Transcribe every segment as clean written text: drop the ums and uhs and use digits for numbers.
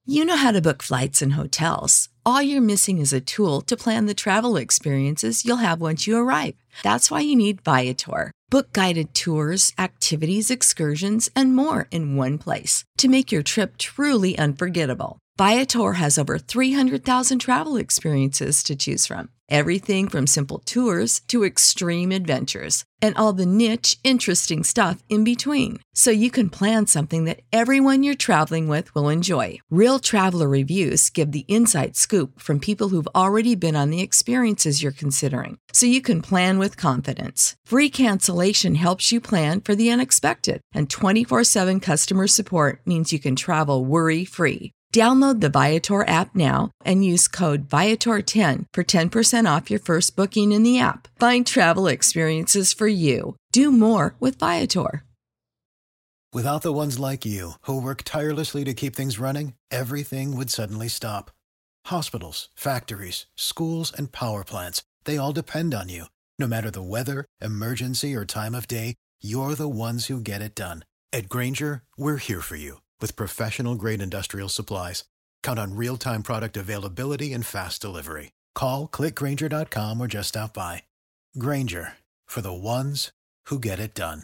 You know how to book flights and hotels. All you're missing is a tool to plan the travel experiences you'll have once you arrive. That's why you need Viator. Book guided tours, activities, excursions, and more in one place to make your trip truly unforgettable. Viator has over 300,000 travel experiences to choose from. Everything from simple tours to extreme adventures and all the niche, interesting stuff in between. So you can plan something that everyone you're traveling with will enjoy. Real traveler reviews give the inside scoop from people who've already been on the experiences you're considering. So you can plan with confidence. Free cancellation helps you plan for the unexpected. And 24/7 customer support means you can travel worry-free. Download the Viator app now and use code Viator10 for 10% off your first booking in the app. Find travel experiences for you. Do more with Viator. Without the ones like you, who work tirelessly to keep things running, everything would suddenly stop. Hospitals, factories, schools, and power plants, they all depend on you. No matter the weather, emergency, or time of day, you're the ones who get it done. At Grainger, we're here for you with professional-grade industrial supplies. Count on real-time product availability and fast delivery. Call, click Grainger.com, or just stop by. Grainger, for the ones who get it done.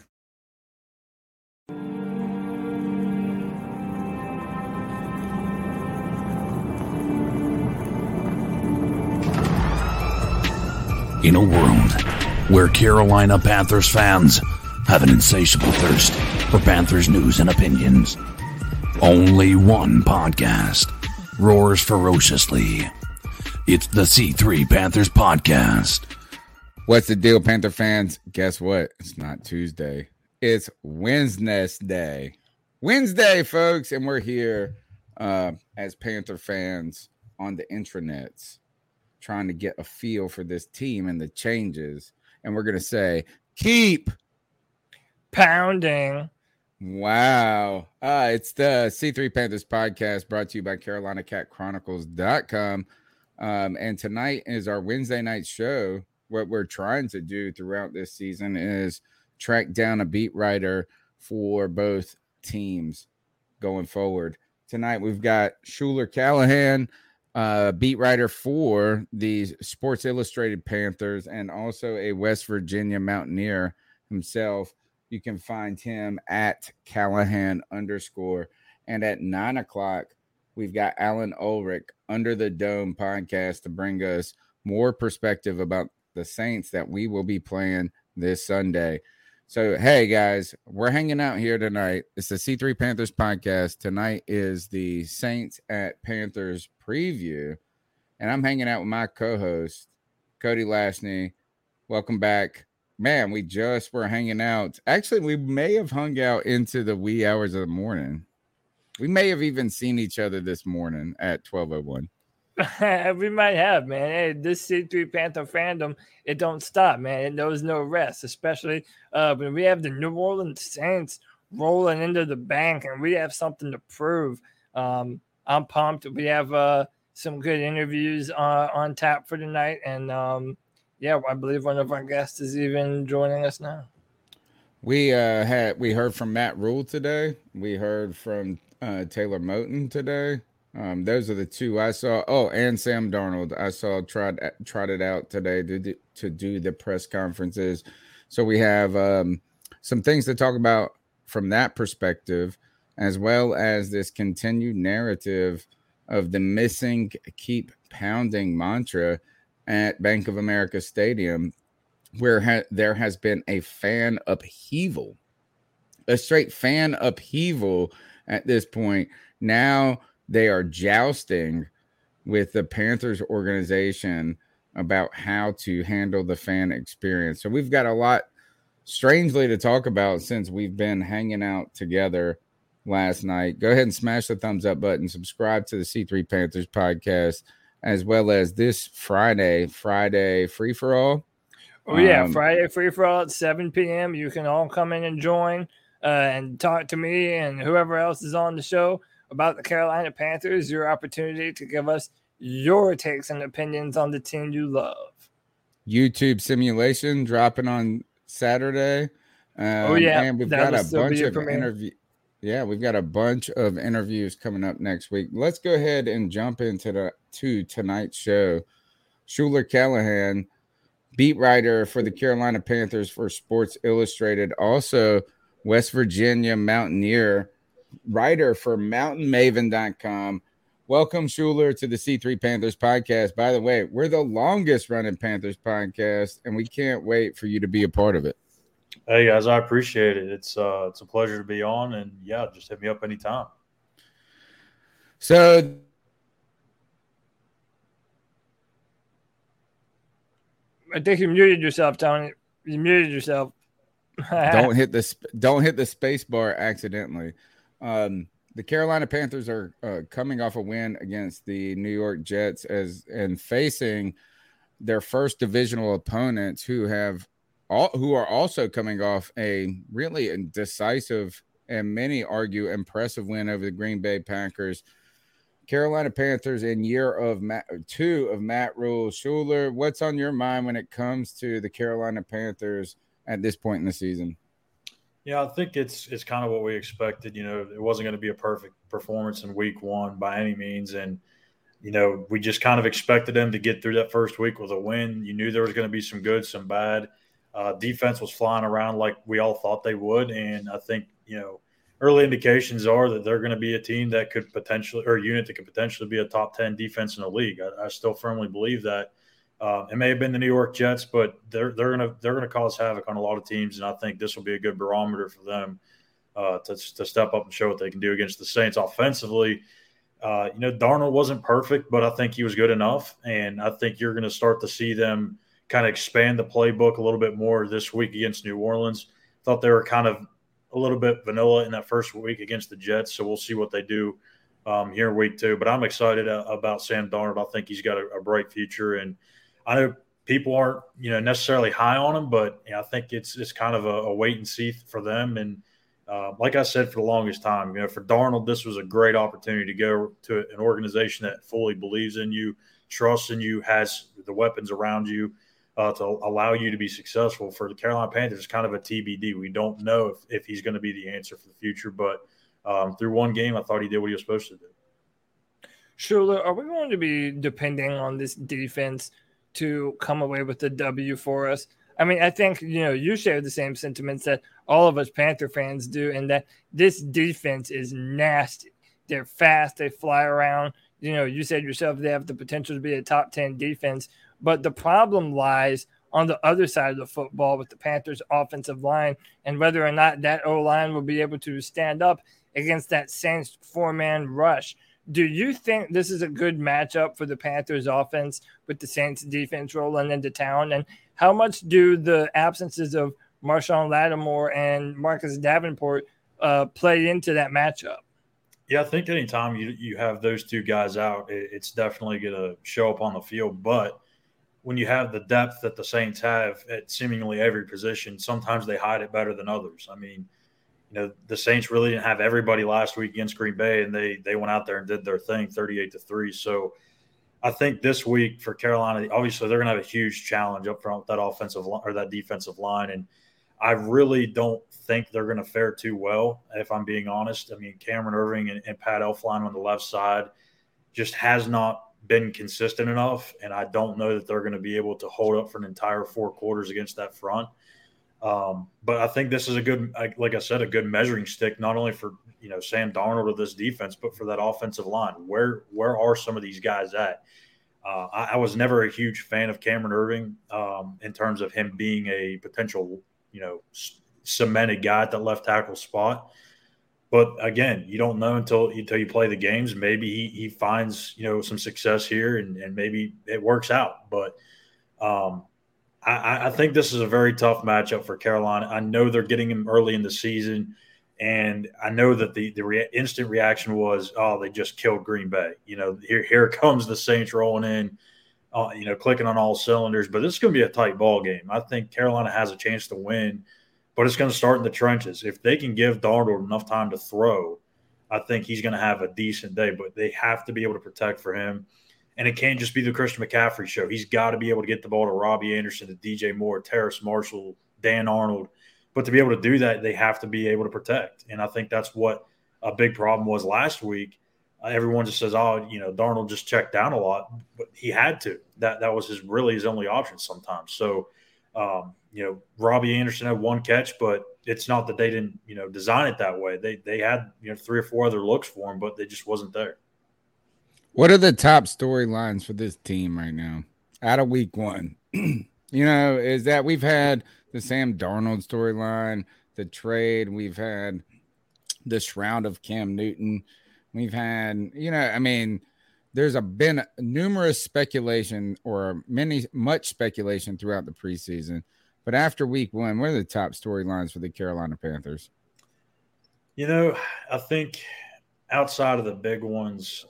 In a world where Carolina Panthers fans have an insatiable thirst for Panthers news and opinions, only one podcast roars ferociously. It's the C3 Panthers Podcast. What's the deal, Panther fans? Guess what? It's not Tuesday. It's Wednesday. Wednesday, folks. And we're here as Panther fans on the intranets trying to get a feel for this team and the changes. And we're going to say, keep pounding. Wow. It's the C3 Panthers Podcast brought to you by CarolinaCatChronicles.com. And tonight is our Wednesday night show. What we're trying to do throughout this season is track down a beat writer for both teams going forward. Tonight we've got Schuler Callahan, beat writer for the Sports Illustrated Panthers and also a West Virginia Mountaineer himself. You can find him at Callahan _. And at 9 o'clock, we've got Alan Ulrich, Under the Dome podcast, to bring us more perspective about the Saints that we will be playing this Sunday. So, hey, guys, we're hanging out here tonight. It's the C3 Panthers podcast. Tonight is the Saints at Panthers preview. And I'm hanging out with my co-host, Cody Lashney. Welcome back. Man, we just were hanging out. Actually, we may have hung out into the wee hours of the morning. We may have even seen each other this morning at 12:01. We might have, man. Hey, this C3 Panther fandom, it don't stop, man. It knows no rest, especially when we have the New Orleans Saints rolling into the bank and we have something to prove. I'm pumped. We have some good interviews on tap for tonight. And, yeah, I believe one of our guests is even joining us now. We heard from Matt Rule today. We heard from Taylor Moton today. Those are the two I saw. Oh, and Sam Darnold. I saw trotted out today to do the press conferences. So we have some things to talk about from that perspective, as well as this continued narrative of the missing keep pounding mantra at Bank of America Stadium, where there has been a fan upheaval, a straight fan upheaval at this point. Now they are jousting with the Panthers organization about how to handle the fan experience. So we've got a lot, strangely, to talk about since we've been hanging out together last night. Go ahead and smash the thumbs up button. Subscribe to the C3 Panthers podcast, as well as this Friday free-for-all. Oh, yeah, Friday free-for-all at 7 p.m. You can all come in and join and talk to me and whoever else is on the show about the Carolina Panthers. Your opportunity to give us your takes and opinions on the team you love. YouTube simulation dropping on Saturday. Oh, yeah. And we've got a bunch of interviews. we've got a bunch of interviews coming up next week. Let's go ahead and jump into tonight's show. Schuler Callahan, beat writer for the Carolina Panthers for Sports Illustrated, also West Virginia Mountaineer, writer for mountainmaven.com. Welcome, Schuler, to the C3 Panthers podcast. By the way, we're the longest running Panthers podcast, and we can't wait for you to be a part of it. Hey, guys, I appreciate it. It's a pleasure to be on, and, yeah, just hit me up anytime. So I think you muted yourself, Tony. You muted yourself. don't hit the space bar accidentally. The Carolina Panthers are coming off a win against the New York Jets and facing their first divisional opponents who are also coming off a really decisive and many argue impressive win over the Green Bay Packers. Carolina Panthers in year 2 of Matt Rhule. Schuler, what's on your mind when it comes to the Carolina Panthers at this point in the season? Yeah, I think it's kind of what we expected. It wasn't going to be a perfect performance in week 1 by any means. And, we just kind of expected them to get through that first week with a win. You knew there was going to be some good, some bad. Defense was flying around like we all thought they would. And I think, early indications are that they're going to be a team that could potentially, or a unit that could potentially be a top 10 defense in the league. I still firmly believe that. It may have been the New York Jets, but they're gonna cause havoc on a lot of teams, and I think this will be a good barometer for them to step up and show what they can do against the Saints offensively. Darnold wasn't perfect, but I think he was good enough, and I think you're going to start to see them kind of expand the playbook a little bit more this week against New Orleans. Thought they were kind of a little bit vanilla in that first week against the Jets, so we'll see what they do here in week 2. But I'm excited about Sam Darnold. I think he's got a bright future, and I know people aren't, necessarily high on him, but I think it's kind of a wait and see for them. And like I said, for the longest time, for Darnold, this was a great opportunity to go to an organization that fully believes in you, trusts in you, has the weapons around you to allow you to be successful. For the Carolina Panthers, it's kind of a TBD. We don't know if he's going to be the answer for the future, but through one game, I thought he did what he was supposed to do. Schuler, are we going to be depending on this defense to come away with the W for us? I mean, I think, you share the same sentiments that all of us Panther fans do, and that this defense is nasty. They're fast. They fly around. You said yourself they have the potential to be a top 10 defense, but the problem lies on the other side of the football with the Panthers' offensive line and whether or not that O-line will be able to stand up against that Saints 4-man rush. Do you think this is a good matchup for the Panthers offense with the Saints defense rolling into town? And how much do the absences of Marshawn Lattimore and Marcus Davenport play into that matchup? Yeah, I think anytime you have those two guys out, it's definitely going to show up on the field. But when you have the depth that the Saints have at seemingly every position, sometimes they hide it better than others. I mean, the Saints really didn't have everybody last week against Green Bay, and they went out there and did their thing 38-3. So I think this week for Carolina, obviously they're going to have a huge challenge up front with that offensive line or that defensive line. And I really don't think they're going to fare too well, if I'm being honest. I mean, Cameron Irving and Pat Elflein on the left side just has not been consistent enough, and I don't know that they're going to be able to hold up for an entire 4 quarters against that front. But I think this is a good, like I said, a good measuring stick, not only for, Sam Darnold or this defense, but for that offensive line. Where are some of these guys at? I was never a huge fan of Cameron Irving in terms of him being a potential, cemented guy at that left tackle spot. But again, you don't know until you play the games. Maybe he finds, some success here and maybe it works out. But I think this is a very tough matchup for Carolina. I know they're getting him early in the season, and I know that the instant reaction was, oh, they just killed Green Bay. Here comes the Saints rolling in, clicking on all cylinders. But this is going to be a tight ball game. I think Carolina has a chance to win, but it's going to start in the trenches. If they can give Darnold enough time to throw, I think he's going to have a decent day. But they have to be able to protect for him. And it can't just be the Christian McCaffrey show. He's got to be able to get the ball to Robbie Anderson, to DJ Moore, Terrace Marshall, Dan Arnold. But to be able to do that, they have to be able to protect. And I think that's what a big problem was last week. Everyone just says, "Oh, Darnold just checked down a lot," but he had to. That was his only option sometimes. So, Robbie Anderson had one catch, but it's not that they didn't design it that way. They had 3 or 4 other looks for him, but they just wasn't there. What are the top storylines for this team right now out of week 1? Is that we've had the Sam Darnold storyline, the trade, we've had the shroud of Cam Newton. We've had, there's been numerous speculation or much speculation throughout the preseason. But after week 1, what are the top storylines for the Carolina Panthers? I think outside of the big ones,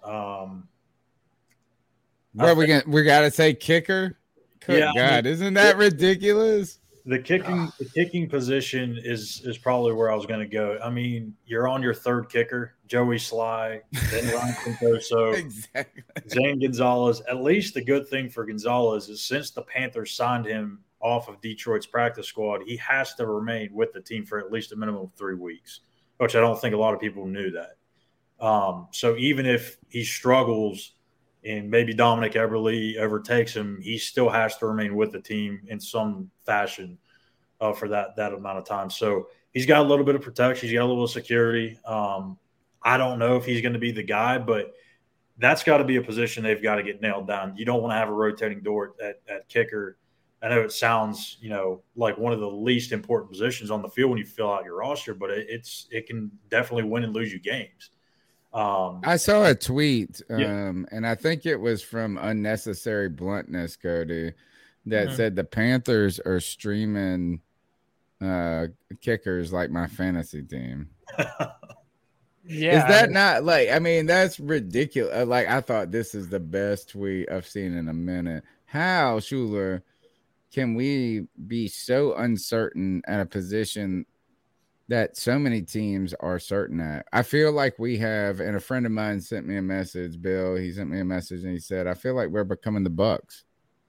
we got to say kicker. Good God, isn't that ridiculous? The kicking position is probably where I was going to go. I mean, you're on your third kicker, Joey Sly, then Ryan Quintoso, exactly. Zane Gonzalez. At least the good thing for Gonzalez is since the Panthers signed him off of Detroit's practice squad, he has to remain with the team for at least a minimum of 3 weeks, which I don't think a lot of people knew that. So even if he struggles and maybe Dominic Eberle overtakes him, he still has to remain with the team in some fashion for that amount of time. So he's got a little bit of protection. He's got a little security. I don't know if he's going to be the guy, but that's got to be a position they've got to get nailed down. You don't want to have a rotating door at kicker. I know it sounds, like one of the least important positions on the field when you fill out your roster, but it can definitely win and lose you games. I saw a tweet, and I think it was from Unnecessary Bluntness, Cody, that said the Panthers are streaming kickers like my fantasy team. Yeah, is that not that's ridiculous. I thought this is the best tweet I've seen in a minute. How, Schuler, can we be so uncertain at a position that so many teams are certain at? I feel like we have, and a friend of mine sent me a message, Bill. He sent me a message and he said, I feel like we're becoming the Bucks.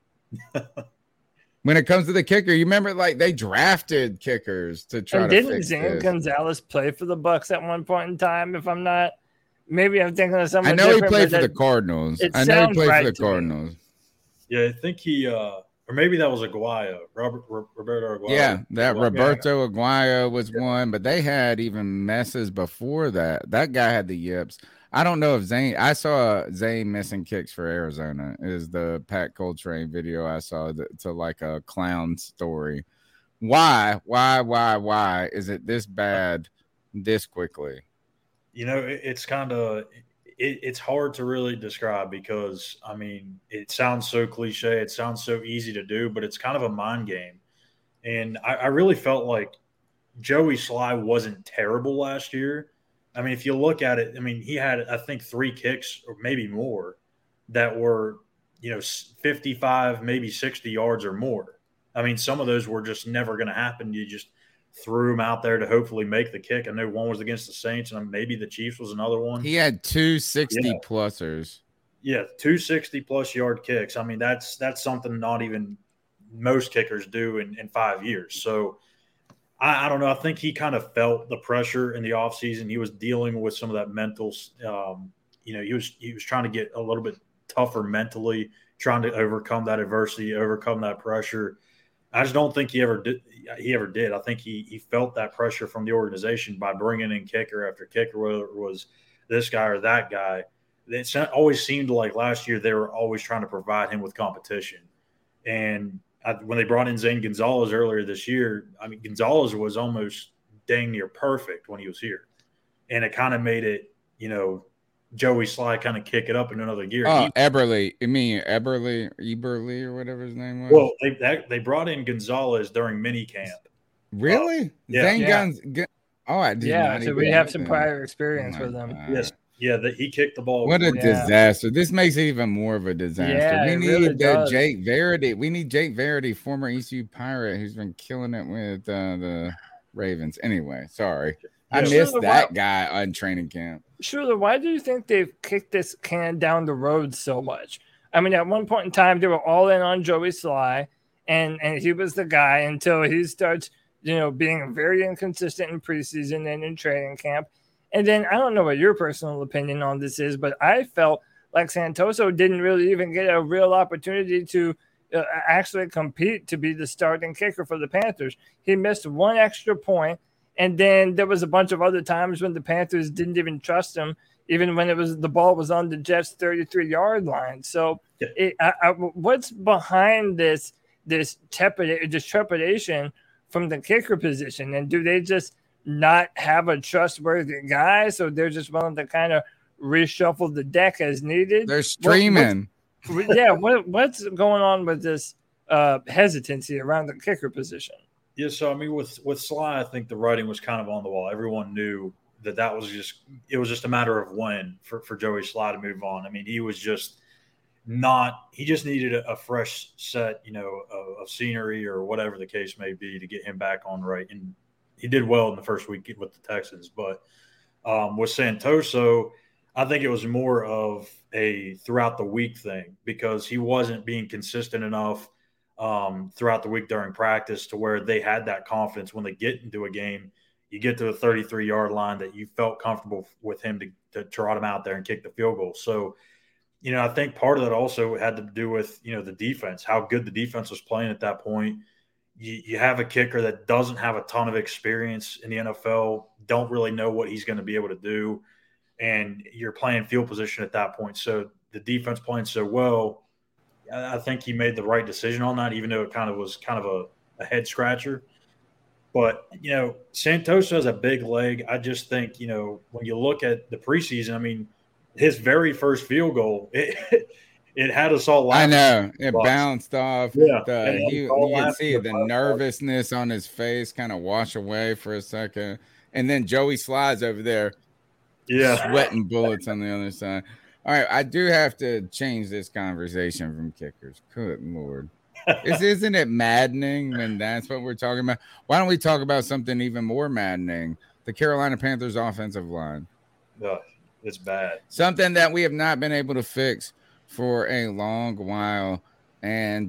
When it comes to the kicker, you remember they drafted kickers to try to fix this. Didn't Zane Gonzalez play for the Bucks at one point in time? If I'm not, maybe I'm thinking of someone. I know he played for the Cardinals. I know he played for the Cardinals. Yeah, I think he or maybe that was Aguayo, Roberto Aguayo. Yeah, that Roberto Aguayo was one, but they had even messes before that. That guy had the yips. I don't know if Zane – I saw Zane missing kicks for Arizona is the Pat Coltrane video I saw to like a clown story. Why is it this bad this quickly? It's kind of it's hard to really describe because, I mean, it sounds so cliche. It sounds so easy to do, but it's kind of a mind game. And I really felt like Joey Sly wasn't terrible last year. I mean, if you look at it, I mean, he had, I think, 3 kicks or maybe more that were, 55, maybe 60 yards or more. I mean, some of those were just never going to happen. You just threw him out there to hopefully make the kick. I know one was against the Saints, and maybe the Chiefs was another one. He had 2 60-plussers. Yeah, 2 60-plus yard kicks. I mean, that's something not even most kickers do in 5 years. So, I don't know. I think he kind of felt the pressure in the offseason. He was dealing with some of that mental he was trying to get a little bit tougher mentally, trying to overcome that adversity, overcome that pressure. I just don't think he ever did. I think he felt that pressure from the organization by bringing in kicker after kicker, whether it was this guy or that guy. It always seemed like last year they were always trying to provide him with competition. And when they brought in Zane Gonzalez earlier this year, I mean, Gonzalez was almost dang near perfect when he was here. And it kind of made it, Joey Sly kind of kick it up in another gear. Oh, Eberle. You mean Eberle or whatever his name was? Well, they brought in Gonzalez during mini camp. Really? Yeah. I did not so we have some prior experience with him. Yes. Yeah, he kicked the ball. What a disaster. This makes it even more of a disaster. Yeah, we need really Jake Verity. We need Jake Verity, former ECU Pirate, who's been killing it with the Ravens. Anyway, sorry. I missed that guy on training camp. Sure, why do you think they've kicked this can down the road so much? I mean, at one point in time, they were all in on Joey Sly, and he was the guy until he starts, being very inconsistent in preseason and in training camp. And then I don't know what your personal opinion on this is, but I felt like Santoso didn't really even get a real opportunity to actually compete to be the starting kicker for the Panthers. He missed one extra point, and then there was a bunch of other times when the Panthers didn't even trust him, even when the ball was on the Jets' 33-yard line. So what's behind this trepidation from the kicker position? And do they just not have a trustworthy guy, so they're just willing to kind of reshuffle the deck as needed? They're streaming. What's going on with this hesitancy around the kicker position? Yeah, so I mean, with Sly, I think the writing was kind of on the wall. Everyone knew that was just a matter of when for Joey Sly to move on. I mean, he just needed a fresh set, of scenery or whatever the case may be to get him back on right. And he did well in the first week with the Texans, but with Santoso, I think it was more of a throughout the week thing because he wasn't being consistent enough throughout the week during practice to where they had that confidence when they get into a game. You get to the 33-yard line that you felt comfortable with him to trot him out there and kick the field goal. So, I think part of that also had to do with, the defense, how good the defense was playing at that point. You have a kicker that doesn't have a ton of experience in the NFL, don't really know what he's going to be able to do, and you're playing field position at that point. So the defense playing so well, I think he made the right decision on that, even though it was a head scratcher. But, Santoso has a big leg. I just think, when you look at the preseason, I mean, his very first field goal, it had us all laughing. I know. It bounced off. Yeah. You can see the nervousness on his face kind of wash away for a second. And then Joey Sly's over there sweating bullets on the other side. All right, I do have to change this conversation from kickers. Good Lord. Isn't it maddening when that's what we're talking about? Why don't we talk about something even more maddening? The Carolina Panthers offensive line. It's bad. Something that we have not been able to fix for a long while. And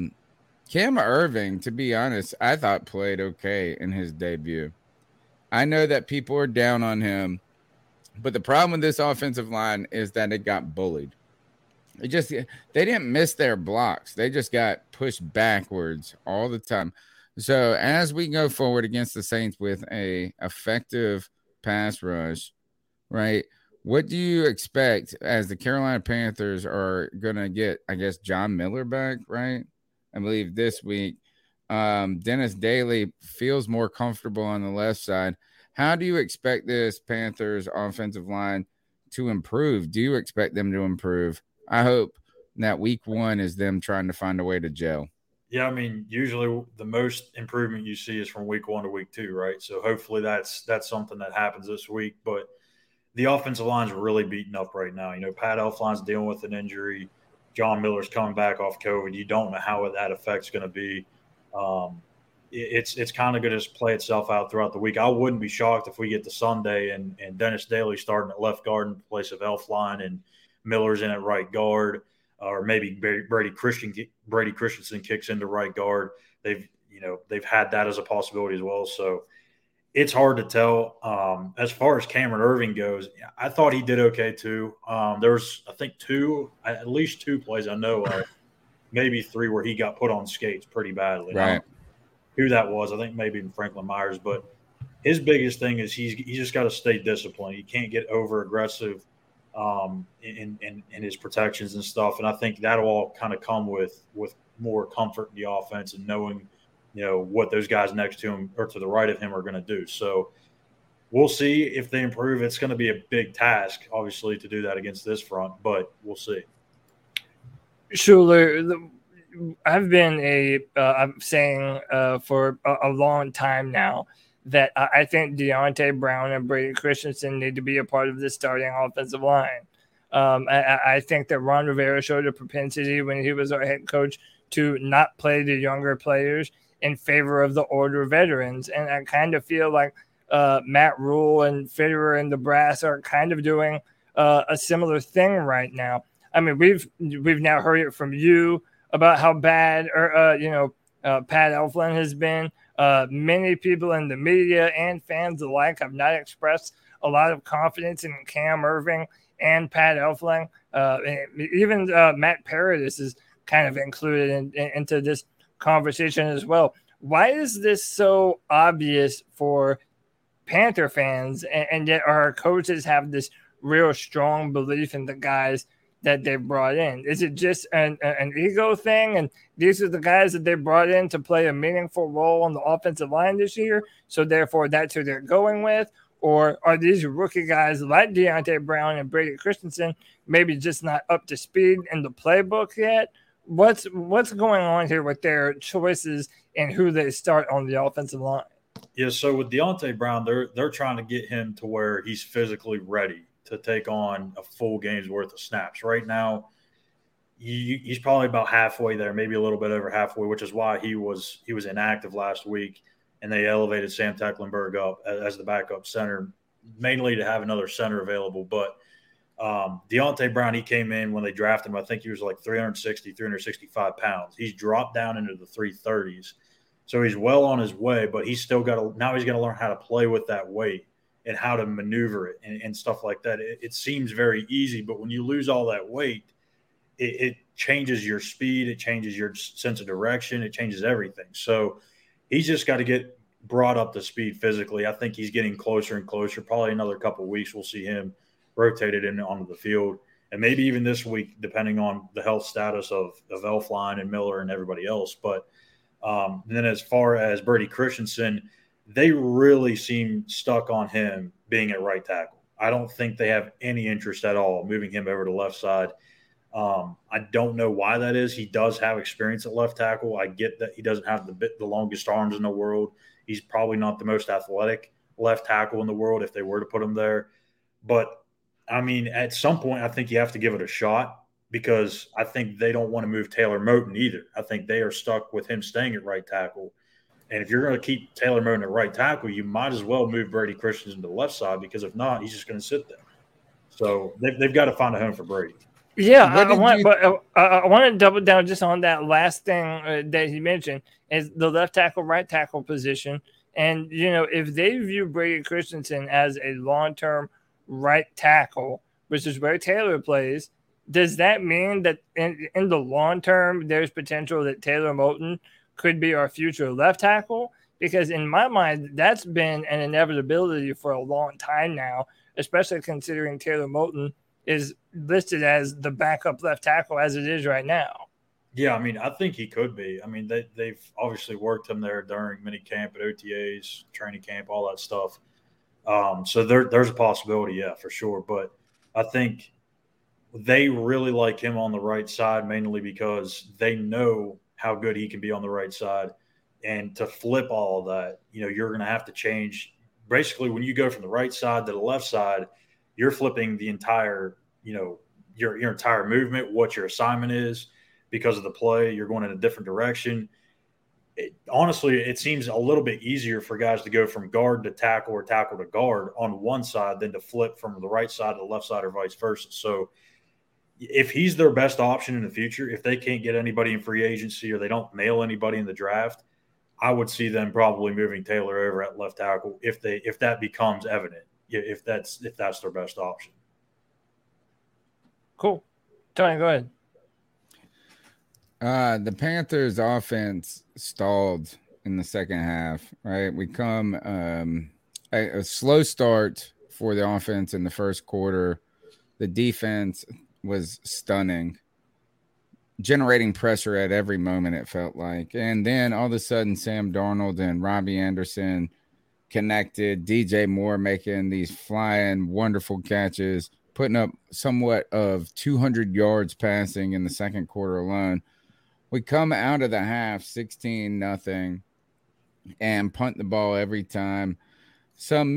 Cam Irving, to be honest, I thought played okay in his debut. I know that people are down on him, but the problem with this offensive line is that it got bullied. They didn't miss their blocks. They just got pushed backwards all the time. So as we go forward against the Saints with a effective pass rush, right, what do you expect as the Carolina Panthers are going to get, I guess, John Miller back, right? I believe this week. Dennis Daly feels more comfortable on the left side. How do you expect this Panthers offensive line to improve? Do you expect them to improve? I hope that week one is them trying to find a way to gel. Yeah, I mean, usually the most improvement you see is from week 1 to week 2, right? So hopefully that's something that happens this week. But the offensive line's really beaten up right now. Pat Elflein's dealing with an injury. John Miller's coming back off COVID. You don't know how that effect's going to be. It's kind of going to just play itself out throughout the week. I wouldn't be shocked if we get to Sunday and Dennis Daly starting at left guard in place of Elflein and Miller's in at right guard, or maybe Brady Christensen kicks into right guard. They've had that as a possibility as well. So it's hard to tell. As far as Cameron Irving goes, I thought he did okay too. There was, I think, at least two plays I know of, maybe 3 where he got put on skates pretty badly. Right. Who that was, I think maybe Franklin Myers. But his biggest thing is he's just got to stay disciplined. He can't get over aggressive in his protections and stuff. And I think that'll all kind of come with more comfort in the offense and knowing, what those guys next to him or to the right of him are going to do. So we'll see if they improve. It's going to be a big task, obviously, to do that against this front, but we'll see. Schuler, I've been I'm saying for a long time now that I think Deontay Brown and Brady Christensen need to be a part of the starting offensive line. I think that Ron Rivera showed a propensity when he was our head coach to not play the younger players in favor of the older veterans. And I kind of feel like Matt Rule and Fitterer and the brass are kind of doing a similar thing right now. I mean, we've now heard it from you about how bad Pat Elflein has been. Many people in the media and fans alike have not expressed a lot of confidence in Cam Irving and Pat Elflein. Even Matt Paradis is kind of included into this conversation as well. Why is this so obvious for Panther fans, and yet our coaches have this real strong belief in the guys that they brought in? Is it just an ego thing, and these are the guys that they brought in to play a meaningful role on the offensive line this year, so therefore that's who they're going with? Or are these rookie guys like Deonte Brown and Brady Christensen maybe just not up to speed in the playbook yet? What's going on here with their choices and who they start on the offensive line? Yeah, so with Deonte Brown, they're trying to get him to where he's physically ready to take on a full game's worth of snaps. Right now, he's probably about halfway there, maybe a little bit over halfway, which is why he was inactive last week, and they elevated Sam Tecklenburg up as the backup center, mainly to have another center available. But Deonte Brown, he came in when they drafted him. I think he was like 365 pounds. He's dropped down into the 330s. So he's well on his way, but he's still got to – now he's got to learn how to play with that weight and how to maneuver it and stuff like that. It seems very easy, but when you lose all that weight, it changes your speed. It changes your sense of direction. It changes everything. So he's just got to get brought up to speed physically. I think he's getting closer and closer. Probably another couple of weeks we'll see him rotated in onto the field. And maybe even this week, depending on the health status of Elflein and Miller and everybody else. But and then as far as Brady Christensen, they really seem stuck on him being at right tackle. I don't think they have any interest at all moving him over to left side. I don't know why that is. He does have experience at left tackle. I get that he doesn't have the longest arms in the world. He's probably not the most athletic left tackle in the world if they were to put him there. But, I mean, at some point I think you have to give it a shot, because I think they don't want to move Taylor Moton either. I think they are stuck with him staying at right tackle. And if you're going to keep Taylor Moton at right tackle, you might as well move Brady Christensen to the left side, because if not, he's just going to sit there. So they've got to find a home for Brady. Yeah, I want to double down just on that last thing that he mentioned, is the left tackle, right tackle position. And, you know, if they view Brady Christensen as a long-term right tackle, which is where Taylor plays, does that mean that in the long term, there's potential that Taylor Moton could be our future left tackle? Because in my mind, that's been an inevitability for a long time now, especially considering Taylor Moton is listed as the backup left tackle as it is right now. Yeah, I mean, I think he could be. I mean, they've obviously worked him there during minicamp at OTAs, training camp, all that stuff. So there's a possibility, yeah, for sure. But I think they really like him on the right side, mainly because they know how good he can be on the right side. And to flip all of that, you know, you're going to have to change. Basically, when you go from the right side to the left side, you're flipping the entire, you know, your entire movement, what your assignment is because of the play. You're going in a different direction. Honestly, it seems a little bit easier for guys to go from guard to tackle or tackle to guard on one side than to flip from the right side to the left side or vice versa. So if he's their best option in the future, if they can't get anybody in free agency or they don't nail anybody in the draft, I would see them probably moving Taylor over at left tackle if that becomes evident, if that's their best option. Cool. Tony, go ahead. The Panthers offense stalled in the second half, right? We come a slow start for the offense in the first quarter. The defense was stunning, generating pressure at every moment, it felt like. And then all of a sudden, Sam Darnold and Robbie Anderson connected, DJ Moore making these flying, wonderful catches, putting up somewhat of 200 yards passing in the second quarter alone. We come out of the half 16-0 and punt the ball every time. Some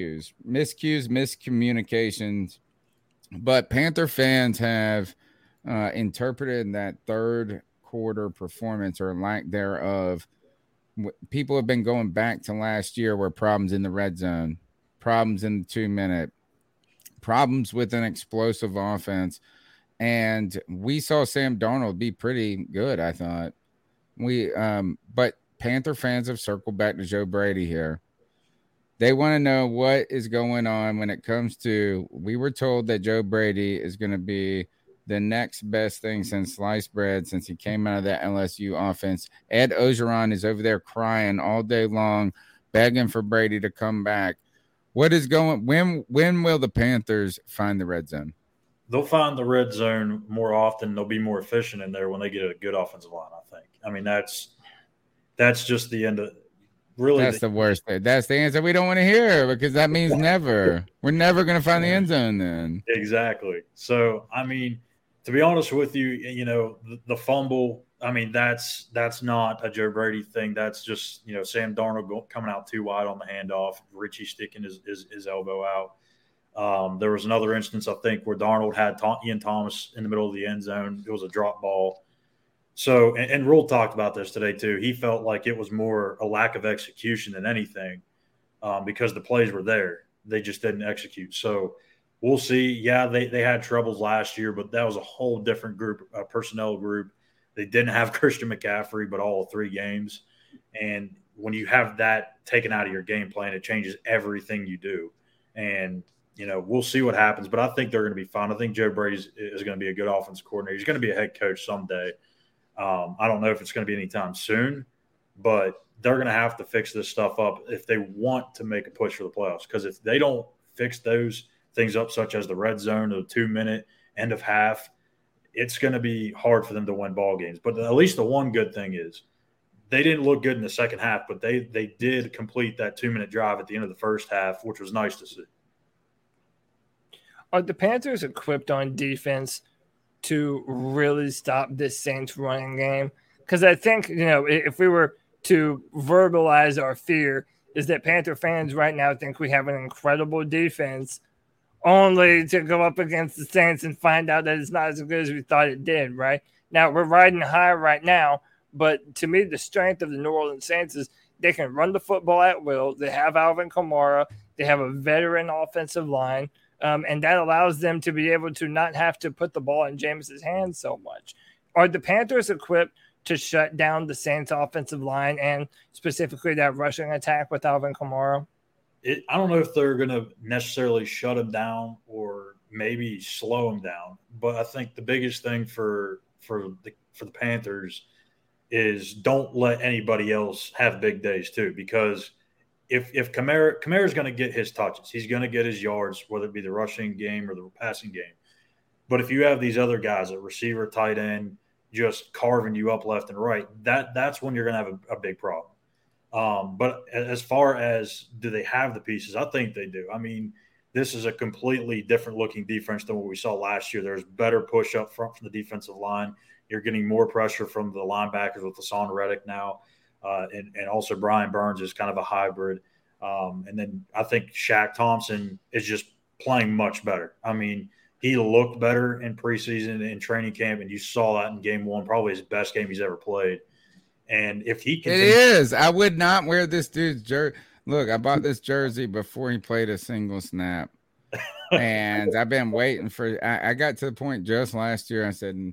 miscommunications. But Panther fans have interpreted that third quarter performance or lack thereof. People have been going back to last year where problems in the red zone, problems in the 2-minute, problems with an explosive offense. And we saw Sam Darnold be pretty good, I thought. But Panther fans have circled back to Joe Brady here. They want to know what is going on when it comes to. We were told that Joe Brady is going to be the next best thing since sliced bread since he came out of that LSU offense. Ed Ogeron is over there crying all day long, begging for Brady to come back. What is going? When will the Panthers find the red zone? They'll find the red zone more often. They'll be more efficient in there when they get a good offensive line, I think. I mean, that's just the end of really. That's the worst. That's the answer we don't want to hear because that means never. We're never going to find the end zone then. Exactly. So, I mean, to be honest with you, you know, the fumble, I mean, that's not a Joe Brady thing. That's just, you know, Sam Darnold coming out too wide on the handoff, Richie sticking his elbow out. There was another instance, I think, where Darnold had Ian Thomas in the middle of the end zone. It was a drop ball. So, and Rule talked about this today too. He felt like it was more a lack of execution than anything because the plays were there. They just didn't execute. So we'll see. Yeah, they had troubles last year, but that was a whole different group, personnel group. They didn't have Christian McCaffrey, but all 3 games. And when you have that taken out of your game plan, it changes everything you do. And, you know, we'll see what happens, but I think they're going to be fine. I think Joe Brady is going to be a good offensive coordinator. He's going to be a head coach someday. I don't know if it's going to be anytime soon, but they're going to have to fix this stuff up if they want to make a push for the playoffs. Because if they don't fix those things up, such as the red zone, the 2-minute end of half, it's going to be hard for them to win ball games. But at least the one good thing is they didn't look good in the second half, but they did complete that 2-minute drive at the end of the first half, which was nice to see. Are the Panthers equipped on defense to really stop this Saints running game? Because I think, you know, if we were to verbalize our fear, is that Panther fans right now think we have an incredible defense only to go up against the Saints and find out that it's not as good as we thought it did, right? Now, we're riding high right now, but to me, the strength of the New Orleans Saints is they can run the football at will. They have Alvin Kamara. They have a veteran offensive line. And that allows them to be able to not have to put the ball in Jameis's hands so much. Are the Panthers equipped to shut down the Saints offensive line and specifically that rushing attack with Alvin Kamara? I don't know if they're going to necessarily shut him down or maybe slow him down, but I think the biggest thing for the Panthers is don't let anybody else have big days too, because if Kamara's going to get his touches, he's going to get his yards, whether it be the rushing game or the passing game. But if you have these other guys, a receiver, tight end, just carving you up left and right, that's when you're going to have a big problem. But as far as do they have the pieces, I think they do. I mean, this is a completely different looking defense than what we saw last year. There's better push up front from the defensive line. You're getting more pressure from the linebackers with Hassan Reddick now. And also Brian Burns is kind of a hybrid. And then I think Shaq Thompson is just playing much better. I mean, he looked better in preseason and training camp, and you saw that in game 1, probably his best game he's ever played. And if he can, it is. I would not wear this dude's jersey. Look, I bought this jersey before he played a single snap, and I've been waiting for. I got to the point just last year. I said,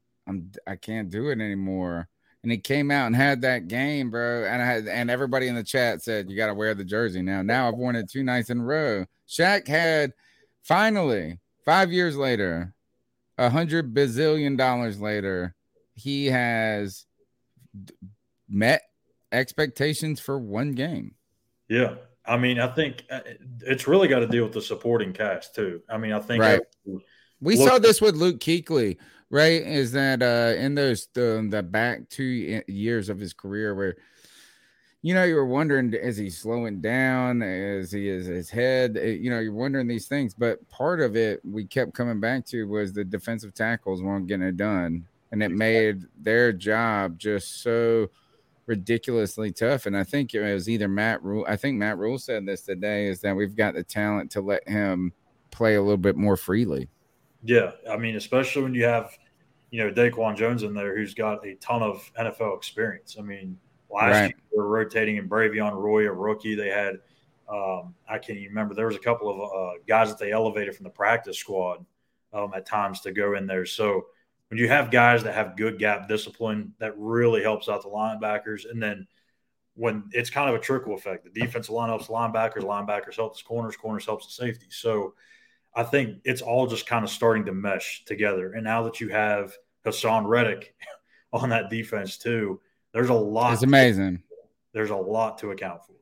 I can't do it anymore. And he came out and had that game, bro. And everybody in the chat said, you got to wear the jersey now. Now I've worn it 2 nights in a row. Shaq had finally 5 years later, $100 bazillion later, he has met expectations for 1 game. Yeah. I mean, I think it's really got to deal with the supporting cast too. I mean, I think we saw this with Luke Kuechly, right? Is that in those the back 2 years of his career where, you know, you were wondering, is he slowing down? Is his head? You know, you're wondering these things. But part of it we kept coming back to was the defensive tackles weren't getting it done. And it made their job just so ridiculously tough. And I think it was either Matt Rule. I think Matt Rule said this today, is that we've got the talent to let him play a little bit more freely. Yeah. I mean, especially when you have, you know, Daquan Jones in there, who's got a ton of NFL experience. I mean, last year they were rotating in Bravion Roy, a rookie. They had, I can't even remember. There was a couple of guys that they elevated from the practice squad at times to go in there. So when you have guys that have good gap discipline, that really helps out the linebackers. And then when it's kind of a trickle effect. The defensive line helps linebackers, linebackers help the corners, corners helps the safety. So I think it's all just kind of starting to mesh together. And now that you have Hassan Reddick on that defense too, there's a lot. It's amazing. There's a lot to account for.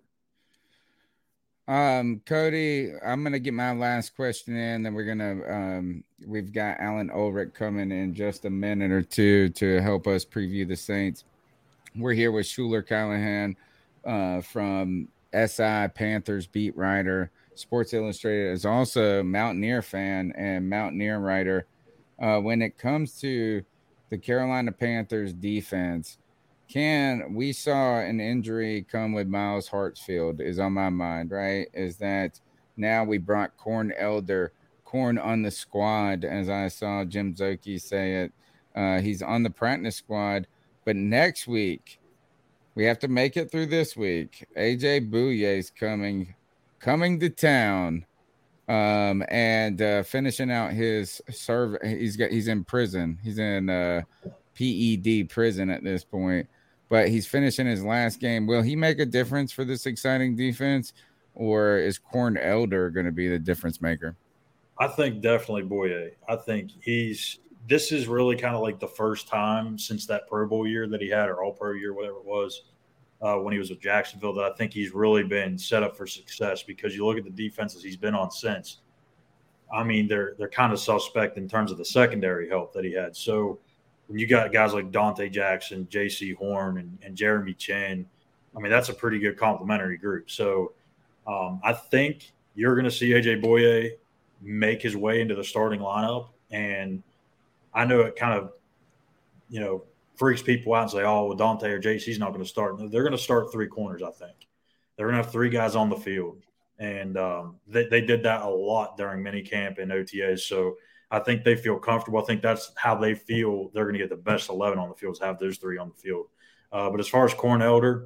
Cody, I'm gonna get my last question in, then we're gonna we've got Alan Ulrich coming in just a minute or two to help us preview the Saints. We're here with Schuler Callahan from SI Panthers beat writer. Sports Illustrated is also a Mountaineer fan and Mountaineer writer. When it comes to the Carolina Panthers defense, we saw an injury come with Miles Hartsfield is on my mind, right? Is that now we brought Corn on the squad, as I saw Jim Zoki say it. He's on the practice squad, but next week we have to make it through this week. AJ Bouye's coming to town and finishing out his he's in prison. He's in PED prison at this point, but he's finishing his last game. Will he make a difference for this exciting defense, or is Corn Elder going to be the difference maker? I think definitely Bouye. I think this is really kind of like the first time since that Pro Bowl year that he had, or All-Pro year, whatever it was, when he was with Jacksonville, that I think he's really been set up for success, because you look at the defenses he's been on since. I mean, they're kind of suspect in terms of the secondary help that he had. So when you got guys like Dante Jackson, J.C. Horn, and Jeremy Chinn, I mean, that's a pretty good complementary group. So I think you're going to see A.J. Bouye make his way into the starting lineup. And I know it kind of, freaks people out and say, oh, well, Dante or JC's not going to start. They're going to start three corners, I think. They're going to have three guys on the field. And they did that a lot during minicamp and OTAs. So I think they feel comfortable. I think that's how they feel they're going to get the best 11 on the field, is have those three on the field. But as far as Corn Elder,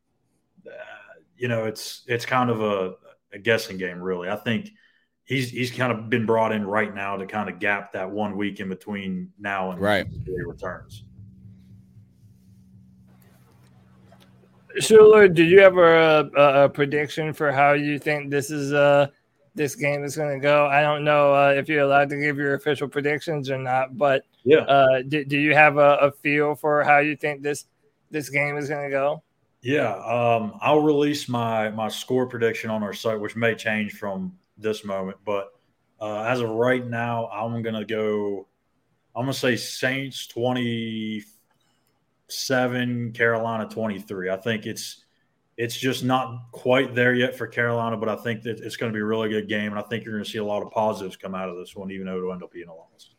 it's kind of a guessing game, really. I think he's kind of been brought in right now to kind of gap that 1 week in between now and when he returns. Schuler, do you have a prediction for how you think this game is going to go? I don't know if you're allowed to give your official predictions or not, but do you have a feel for how you think this game is going to go? Yeah, I'll release my score prediction on our site, which may change from this moment, but as of right now, I'm going to say Saints 27, Carolina 23. I think it's just not quite there yet for Carolina, but I think that it's going to be a really good game, and I think you're going to see a lot of positives come out of this one, even though it'll end up being a loss.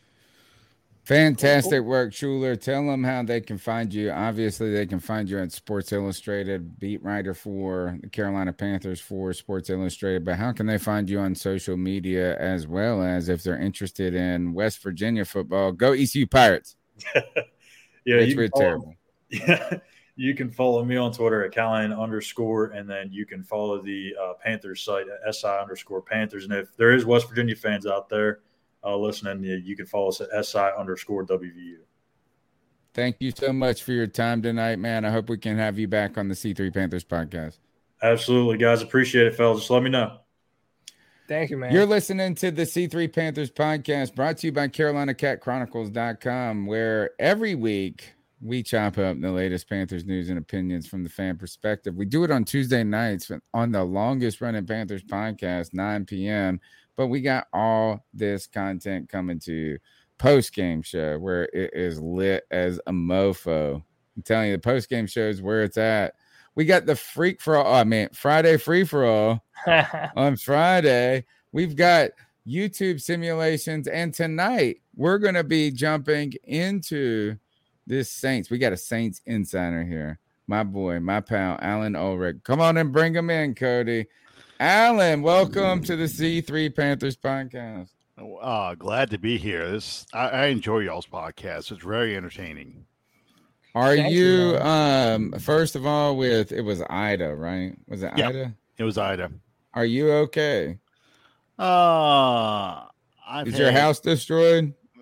Fantastic work, Schuler. Tell them how they can find you. Obviously, they can find you at Sports Illustrated, beat writer for the Carolina Panthers for Sports Illustrated. But how can they find you on social media, as well as if they're interested in West Virginia football? Go ECU Pirates. We're terrible. Yeah, you can follow me on Twitter at Callahan_, and then you can follow the Panthers site at SI_Panthers. And if there is West Virginia fans out there listening, you can follow us at SI_WVU. Thank you so much for your time tonight, man. I hope we can have you back on the C3 Panthers podcast. Absolutely, guys. Appreciate it, fellas. Just let me know. Thank you, man. You're listening to the C3 Panthers podcast, brought to you by CarolinaCatChronicles.com, where every week we chop up the latest Panthers news and opinions from the fan perspective. We do it on Tuesday nights on the longest running Panthers podcast, 9 p.m., but we got all this content coming to you. Post-game show, where it is lit as a mofo. I'm telling you, the post-game show is where it's at. We got the Friday free-for-all on Friday. We've got YouTube simulations, and tonight we're going to be jumping into this Saints. We got a Saints insider here. My boy, my pal, Alan Ulrich. Come on and bring him in, Cody. Alan, welcome to the C3 Panthers podcast. Glad to be here. I enjoy y'all's podcast. It's very entertaining. Thank you first of all, it was Ida, right? Was it Ida? It was Ida. Are you okay? Is your house destroyed?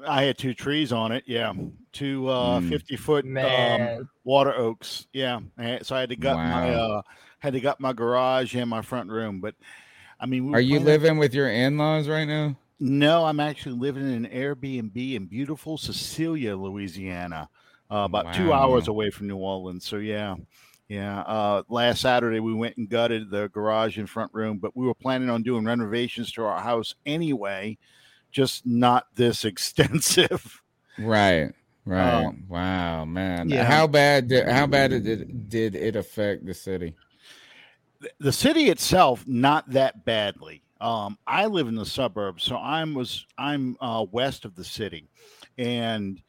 I had 2 trees on it. Yeah. 2 50-foot Man. water oaks. Yeah. So I had to gut Wow. my garage and my front room. But I mean, we Are were you planning. living with your in-laws right now? No, I'm actually living in an Airbnb in beautiful Cecilia, Louisiana, about 2 hours Wow. away from New Orleans. So yeah. Last Saturday we went and gutted the garage and front room, but we were planning on doing renovations to our house anyway, just not this extensive. Right. Wow, man. Yeah. How bad did it affect the city? The city itself, not that badly. I live in the suburbs, so I'm west of the city, and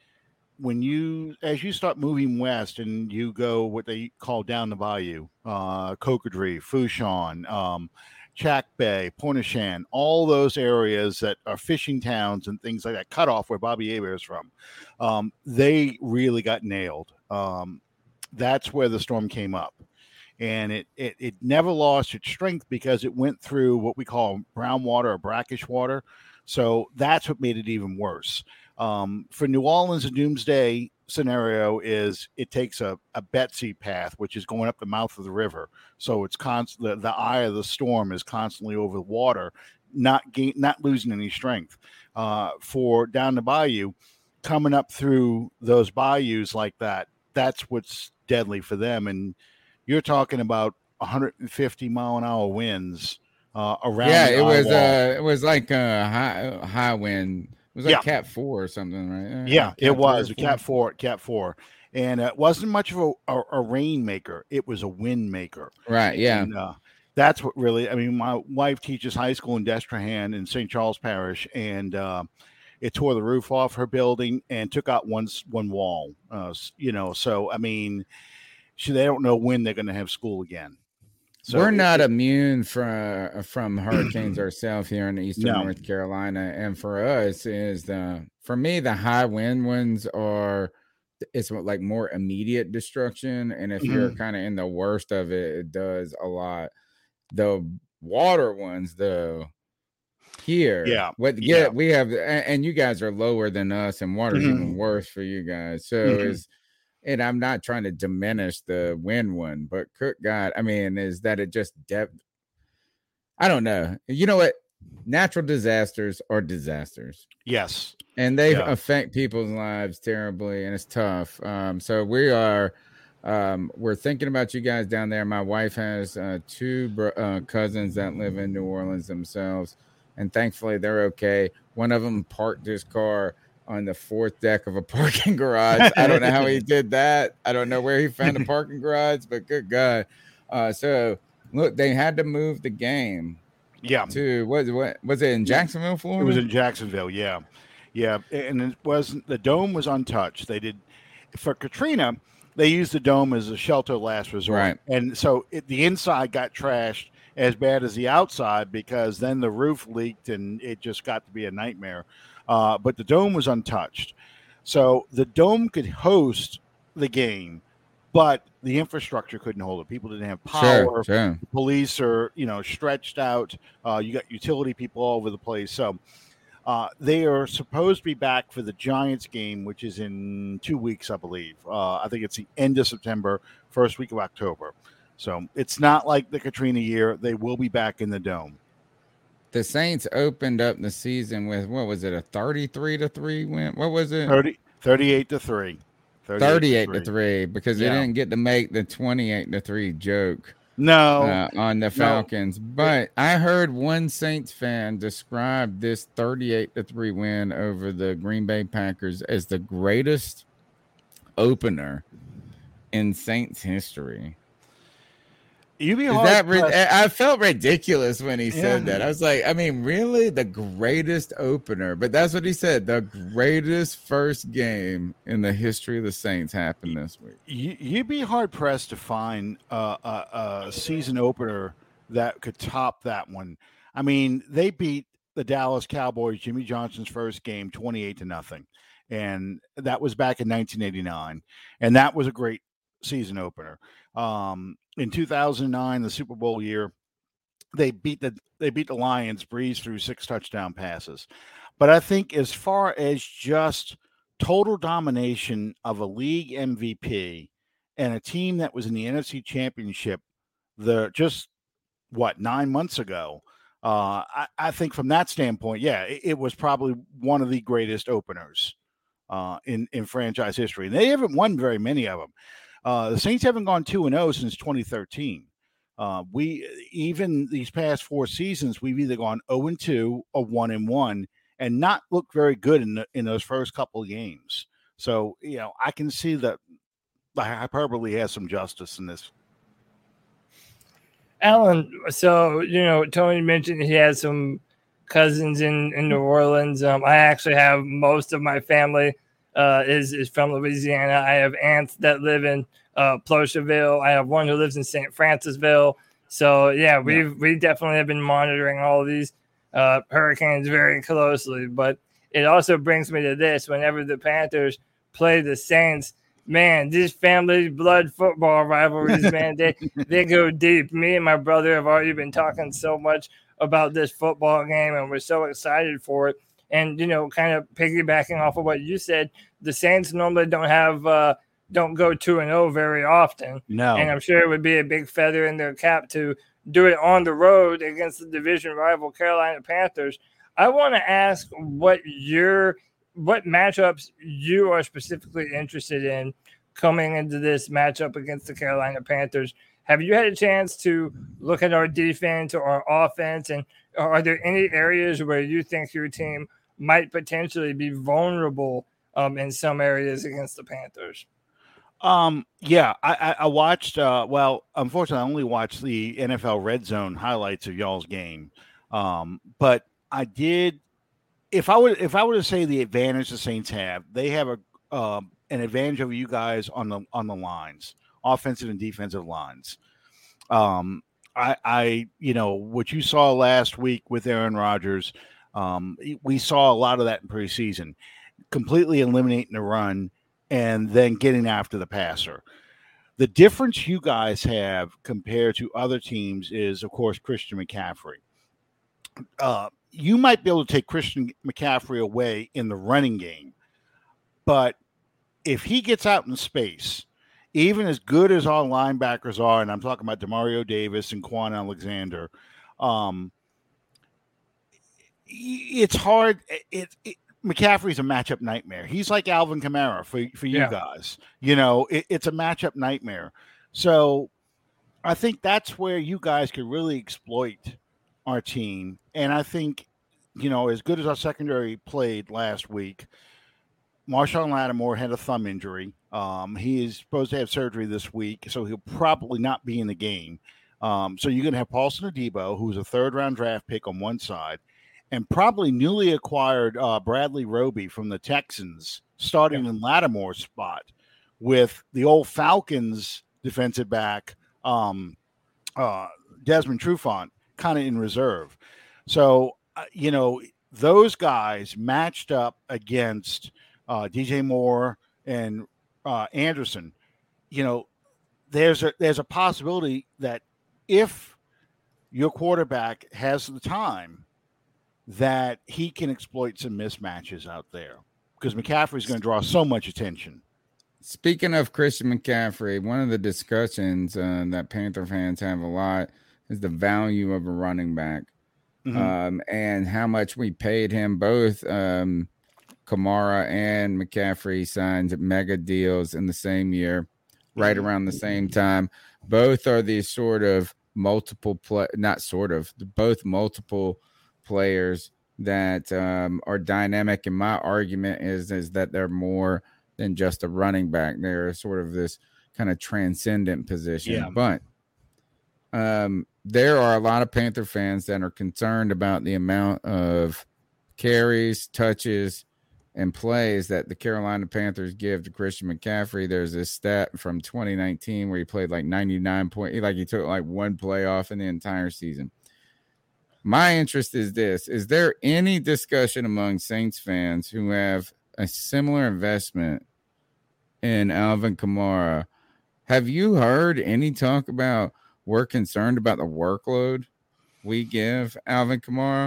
as you start moving west and you go what they call down the bayou, Cocodrie, Fouchon, Chac Bay, Pointe-aux-Chenes, all those areas that are fishing towns and things like that, cut off where Bobby Hebert is from, they really got nailed. That's where the storm came up. And it never lost its strength because it went through what we call brown water or brackish water. So that's what made it even worse. For New Orleans, a doomsday scenario is it takes a Betsy path, which is going up the mouth of the river. So it's the eye of the storm is constantly over the water, not losing any strength. For down the bayou, coming up through those bayous like that, that's what's deadly for them. And you're talking about 150 mile an hour winds around. Yeah, it was like a high wind. It was like Cat 4 or something, right? Yeah, it was a Cat 4, and it wasn't much of a rain maker. It was a wind maker. Right. Yeah. And, that's what really. I mean, my wife teaches high school in Destrehan in St. Charles Parish, and it tore the roof off her building and took out one wall. So I mean. They don't know when they're going to have school again. So we're not immune from hurricanes ourselves here in eastern North Carolina, and for us for me the high wind ones it's like more immediate destruction, and if you're kind of in the worst of it, it does a lot. The water ones though, here, we have, and you guys are lower than us, and water's even worse for you guys. So and I'm not trying to diminish the wind one, but good God, I mean, is that it just I don't know. You know what? Natural disasters are disasters. Yes. And they affect people's lives terribly, and it's tough. So we're thinking about you guys down there. My wife has 2 cousins that live in New Orleans themselves, and thankfully they're okay. One of them parked his car on the 4th deck of a parking garage. I don't know how he did that. I don't know where he found a parking garage, but good God. So look, they had to move the game. Yeah. To what was it in Jacksonville, Florida? It was in Jacksonville. Yeah. And it wasn't, the dome was untouched. They did for Katrina. They used the dome as a shelter last resort. Right. And so the inside got trashed as bad as the outside, because then the roof leaked and it just got to be a nightmare. But the dome was untouched. So the dome could host the game, but the infrastructure couldn't hold it. People didn't have power. Sure. Police are, stretched out. You got utility people all over the place. So they are supposed to be back for the Giants game, which is in 2 weeks, I believe. I think it's the end of September, first week of October. So it's not like the Katrina year. They will be back in the dome. The Saints opened up the season with, what was it, a 33-3 win? What was it? 38-3. 38-3, because they didn't get to make the 28-3 joke. No, on the Falcons. But I heard one Saints fan describe this 38-3 win over the Green Bay Packers as the greatest opener in Saints history. I felt ridiculous when he said that. I was like, I mean, really? The greatest opener? But that's what he said. The greatest first game in the history of the Saints happened this week. You'd be hard-pressed to find a season opener that could top that one. I mean, they beat the Dallas Cowboys, Jimmy Johnson's first game, 28-0. And that was back in 1989. And that was a great season opener. In 2009, the Super Bowl year, they beat the Lions, breezed through 6 touchdown passes. But I think as far as just total domination of a league MVP and a team that was in the NFC Championship, 9 months ago, I think from that standpoint, it was probably one of the greatest openers in franchise history. They haven't won very many of them. The Saints haven't gone 2-0 since 2013. We even these past 4 seasons, we've either gone 0-2 or 1-1, and not looked very good in those first couple of games. So I can see that the hyperbole has some justice in this. Alan, so Tony mentioned he has some cousins in New Orleans. I actually have most of my family is from Louisiana. I have aunts that live in Plocherville. I have one who lives in St. Francisville. So we definitely have been monitoring all of these hurricanes very closely. But it also brings me to this: whenever the Panthers play the Saints, man, these family blood football rivalries, man, they go deep. Me and my brother have already been talking so much about this football game, and we're so excited for it. And, kind of piggybacking off of what you said, the Saints normally don't go 2-0 very often. No. And I'm sure it would be a big feather in their cap to do it on the road against the division rival Carolina Panthers. I want to ask what matchups you are specifically interested in coming into this matchup against the Carolina Panthers. Have you had a chance to look at our defense or our offense, and are there any areas where you think your team might potentially be vulnerable in some areas against the Panthers? I watched, unfortunately I only watched the NFL Red Zone highlights of y'all's game. But I did, if I were to say the advantage the Saints have, they have an advantage over you guys on the lines, offensive and defensive lines. What you saw last week with Aaron Rodgers, we saw a lot of that in preseason, completely eliminating the run and then getting after the passer. The difference you guys have compared to other teams is, of course, Christian McCaffrey. You might be able to take Christian McCaffrey away in the running game, but if he gets out in space, even as good as our linebackers are, and I'm talking about Demario Davis and Quan Alexander, it's hard. McCaffrey's a matchup nightmare. He's like Alvin Kamara for you guys. It's a matchup nightmare. So I think that's where you guys could really exploit our team. And I think, as good as our secondary played last week, Marshawn Lattimore had a thumb injury. He is supposed to have surgery this week, so he'll probably not be in the game. So you're going to have Paulson Adebo, who's a third-round draft pick on one side, and probably newly acquired Bradley Roby from the Texans starting in Lattimore's spot with the old Falcons defensive back, Desmond Trufant, kind of in reserve. So, those guys matched up against DJ Moore and Anderson. There's a possibility that if your quarterback has the time, that he can exploit some mismatches out there, because McCaffrey's going to draw so much attention. Speaking of Christian McCaffrey, one of the discussions that Panther fans have a lot is the value of a running back, and how much we paid him. Both Kamara and McCaffrey signed mega deals in the same year, right around the same time. Both are these sort of multiple players that are dynamic. And my argument is that they're more than just a running back. They're sort of this kind of transcendent position. Yeah. But there are a lot of Panther fans that are concerned about the amount of carries, touches, and plays that the Carolina Panthers give to Christian McCaffrey. There's this stat from 2019 where he played like 99 points, like he took like one play off in the entire season. My interest is this: is there any discussion among Saints fans who have a similar investment in Alvin Kamara? Have you heard any talk about we're concerned about the workload we give Alvin Kamara?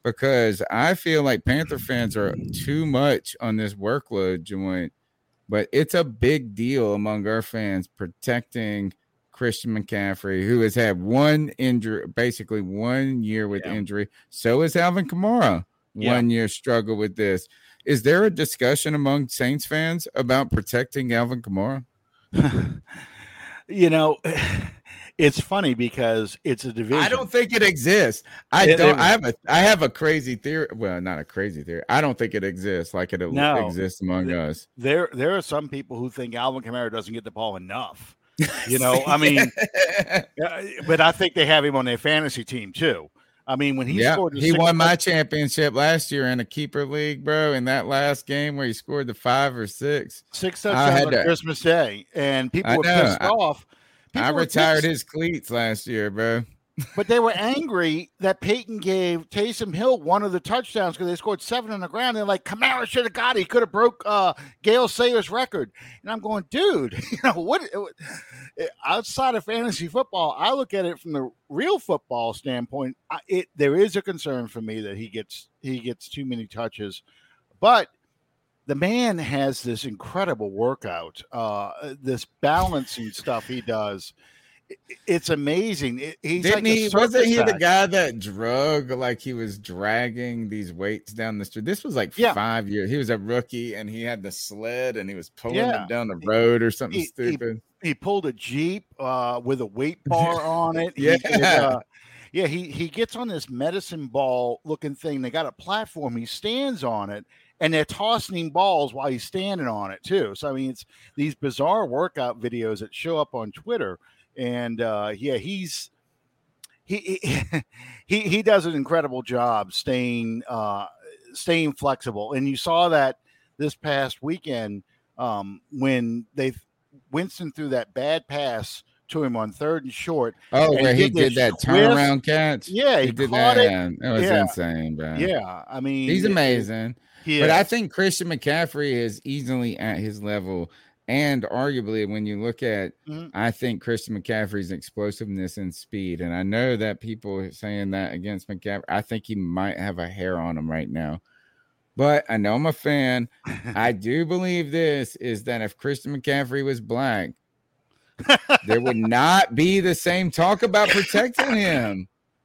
because I feel like Panther fans are too much on this workload joint, but it's a big deal among our fans protecting Christian McCaffrey, who has had one injury, basically 1 year with injury. So is Alvin Kamara. 1 year struggle with this. Is there a discussion among Saints fans about protecting Alvin Kamara? You know, it's funny because it's a division. I don't think it exists. I have a crazy theory. Well, not a crazy theory. I don't think it exists like it exists among us. There are some people who think Alvin Kamara doesn't get the ball enough. You know, I mean, but I think they have him on their fantasy team too. I mean, when he scored, he won my championship last year in a keeper league, bro. In that last game where he scored the 5 or 6 touchdowns on Christmas Day, and people were pissed off. I retired his cleats last year, bro. But they were angry that Peyton gave Taysom Hill one of the touchdowns because they scored 7 on the ground. They're like, Kamara should have got it. He could have broke Gale Sayers' record. And I'm going, dude, you know what? Outside of fantasy football, I look at it from the real football standpoint. There is a concern for me that he gets too many touches, but the man has this incredible workout, this balancing stuff he does. It's amazing. Wasn't he the guy that he was dragging these weights down the street? This was like 5 years. He was a rookie and he had the sled and he was pulling them down the road or something stupid. He pulled a Jeep with a weight bar on it. He gets on this medicine ball looking thing. They got a platform. He stands on it. And they're tossing him balls while he's standing on it too. So I mean, it's these bizarre workout videos that show up on Twitter. And he does an incredible job staying flexible. And you saw that this past weekend when Winston threw that bad pass to him on 3rd and short. Oh, where he did that turnaround catch. Yeah, he did that. It was insane, bro. Yeah, I mean, he's amazing. But I think Christian McCaffrey is easily at his level. And arguably, when you look at, I think Christian McCaffrey's explosiveness and speed, and I know that people are saying that against McCaffrey. I think he might have a hair on him right now. But I know I'm a fan. I do believe this is that if Christian McCaffrey was black, there would not be the same talk about protecting him.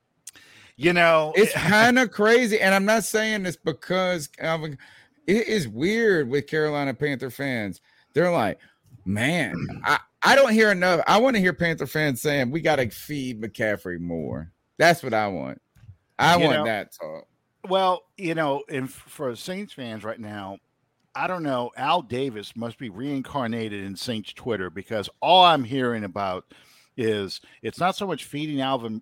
You know, it's kind of crazy. And I'm not saying this because it is weird with Carolina Panther fans. They're like, man, I don't hear enough. I want to hear Panther fans saying we got to feed McCaffrey more. That's what I want. I want that talk. Well, you know, and for Saints fans right now, I don't know. Al Davis must be reincarnated in Saints Twitter because all I'm hearing about is it's not so much feeding Alvin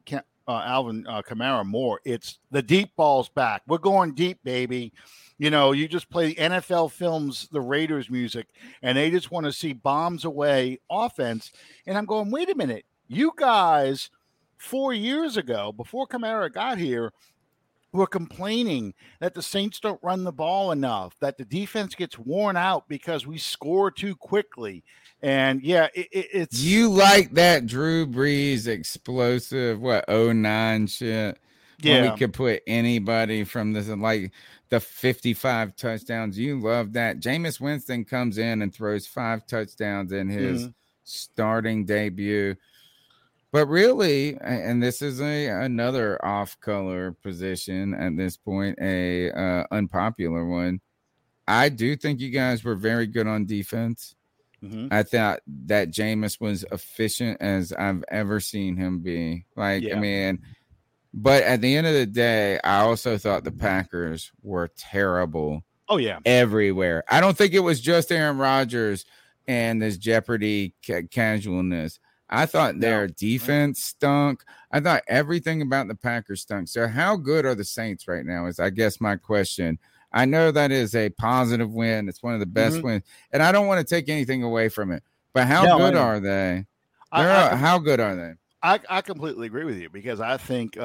Kamara more. It's the deep ball's back. We're going deep, baby. You know, you just play the NFL Films, the Raiders music, and they just want to see bombs away offense. And I'm going, wait a minute. You guys, 4 years ago, before Kamara got here, were complaining that the Saints don't run the ball enough, that the defense gets worn out because we score too quickly. And it's you like that Drew Brees explosive 09 shit. Yeah, when we could put anybody from this, like the 55 touchdowns. You love that. Jameis Winston comes in and throws 5 touchdowns in his starting debut. But really, and this is another off-color position at this point, a unpopular one. I do think you guys were very good on defense. I thought that Jameis was efficient as I've ever seen him be. I mean, but at the end of the day, I also thought the Packers were terrible. Oh, yeah. Everywhere. I don't think it was just Aaron Rodgers and this Jeopardy casualness. I thought their defense stunk. I thought everything about the Packers stunk. So how good are the Saints right now is, I guess, my question. I know that is a positive win. It's one of the best wins. And I don't want to take anything away from it. But how good are they? How good are they? I completely agree with you because I think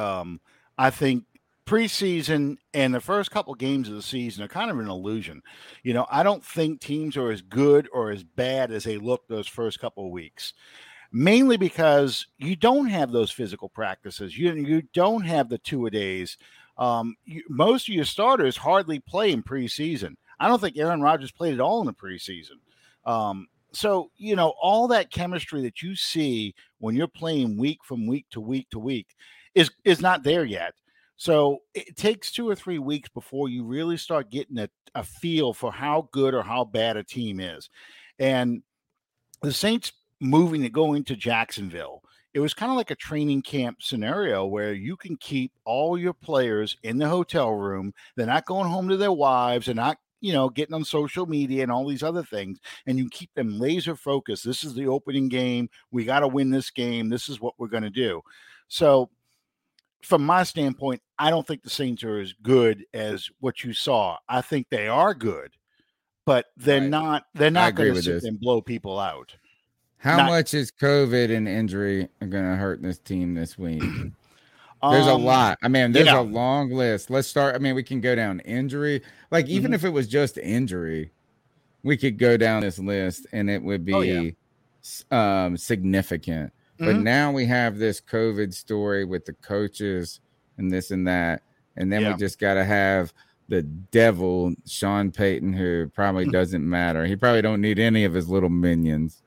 preseason and the first couple games of the season are kind of an illusion. You know, I don't think teams are as good or as bad as they look those first couple of weeks. Mainly because you don't have those physical practices. You don't have the 2-a-days. most of your starters hardly play in preseason. I don't think Aaron Rodgers played at all in the preseason. So, all that chemistry that you see when you're playing week from week to week to week is not there yet. So it takes 2 or 3 weeks before you really start getting a feel for how good or how bad a team is. And the Saints moving to going to Jacksonville, it was kind of like a training camp scenario where you can keep all your players in the hotel room. They're not going home to their wives. They're not, getting on social media and all these other things. And you keep them laser focused. This is the opening game. We got to win this game. This is what we're going to do. So from my standpoint, I don't think the Saints are as good as what you saw. I think they are good, but they're not going to sit and blow people out. How much is COVID and injury going to hurt this team this week? There's a lot. I mean, there's a long list. Let's start. I mean, we can go down injury. Like, even if it was just injury, we could go down this list and it would be significant. But now we have this COVID story with the coaches and this and that. And then we just got to have the devil, Sean Payton, who probably doesn't matter. He probably don't need any of his little minions.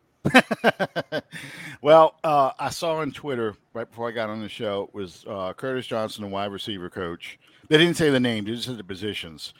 Well, I saw on Twitter right before I got on the show, it was Curtis Johnson, the wide receiver coach. They didn't say the name, they just said the positions.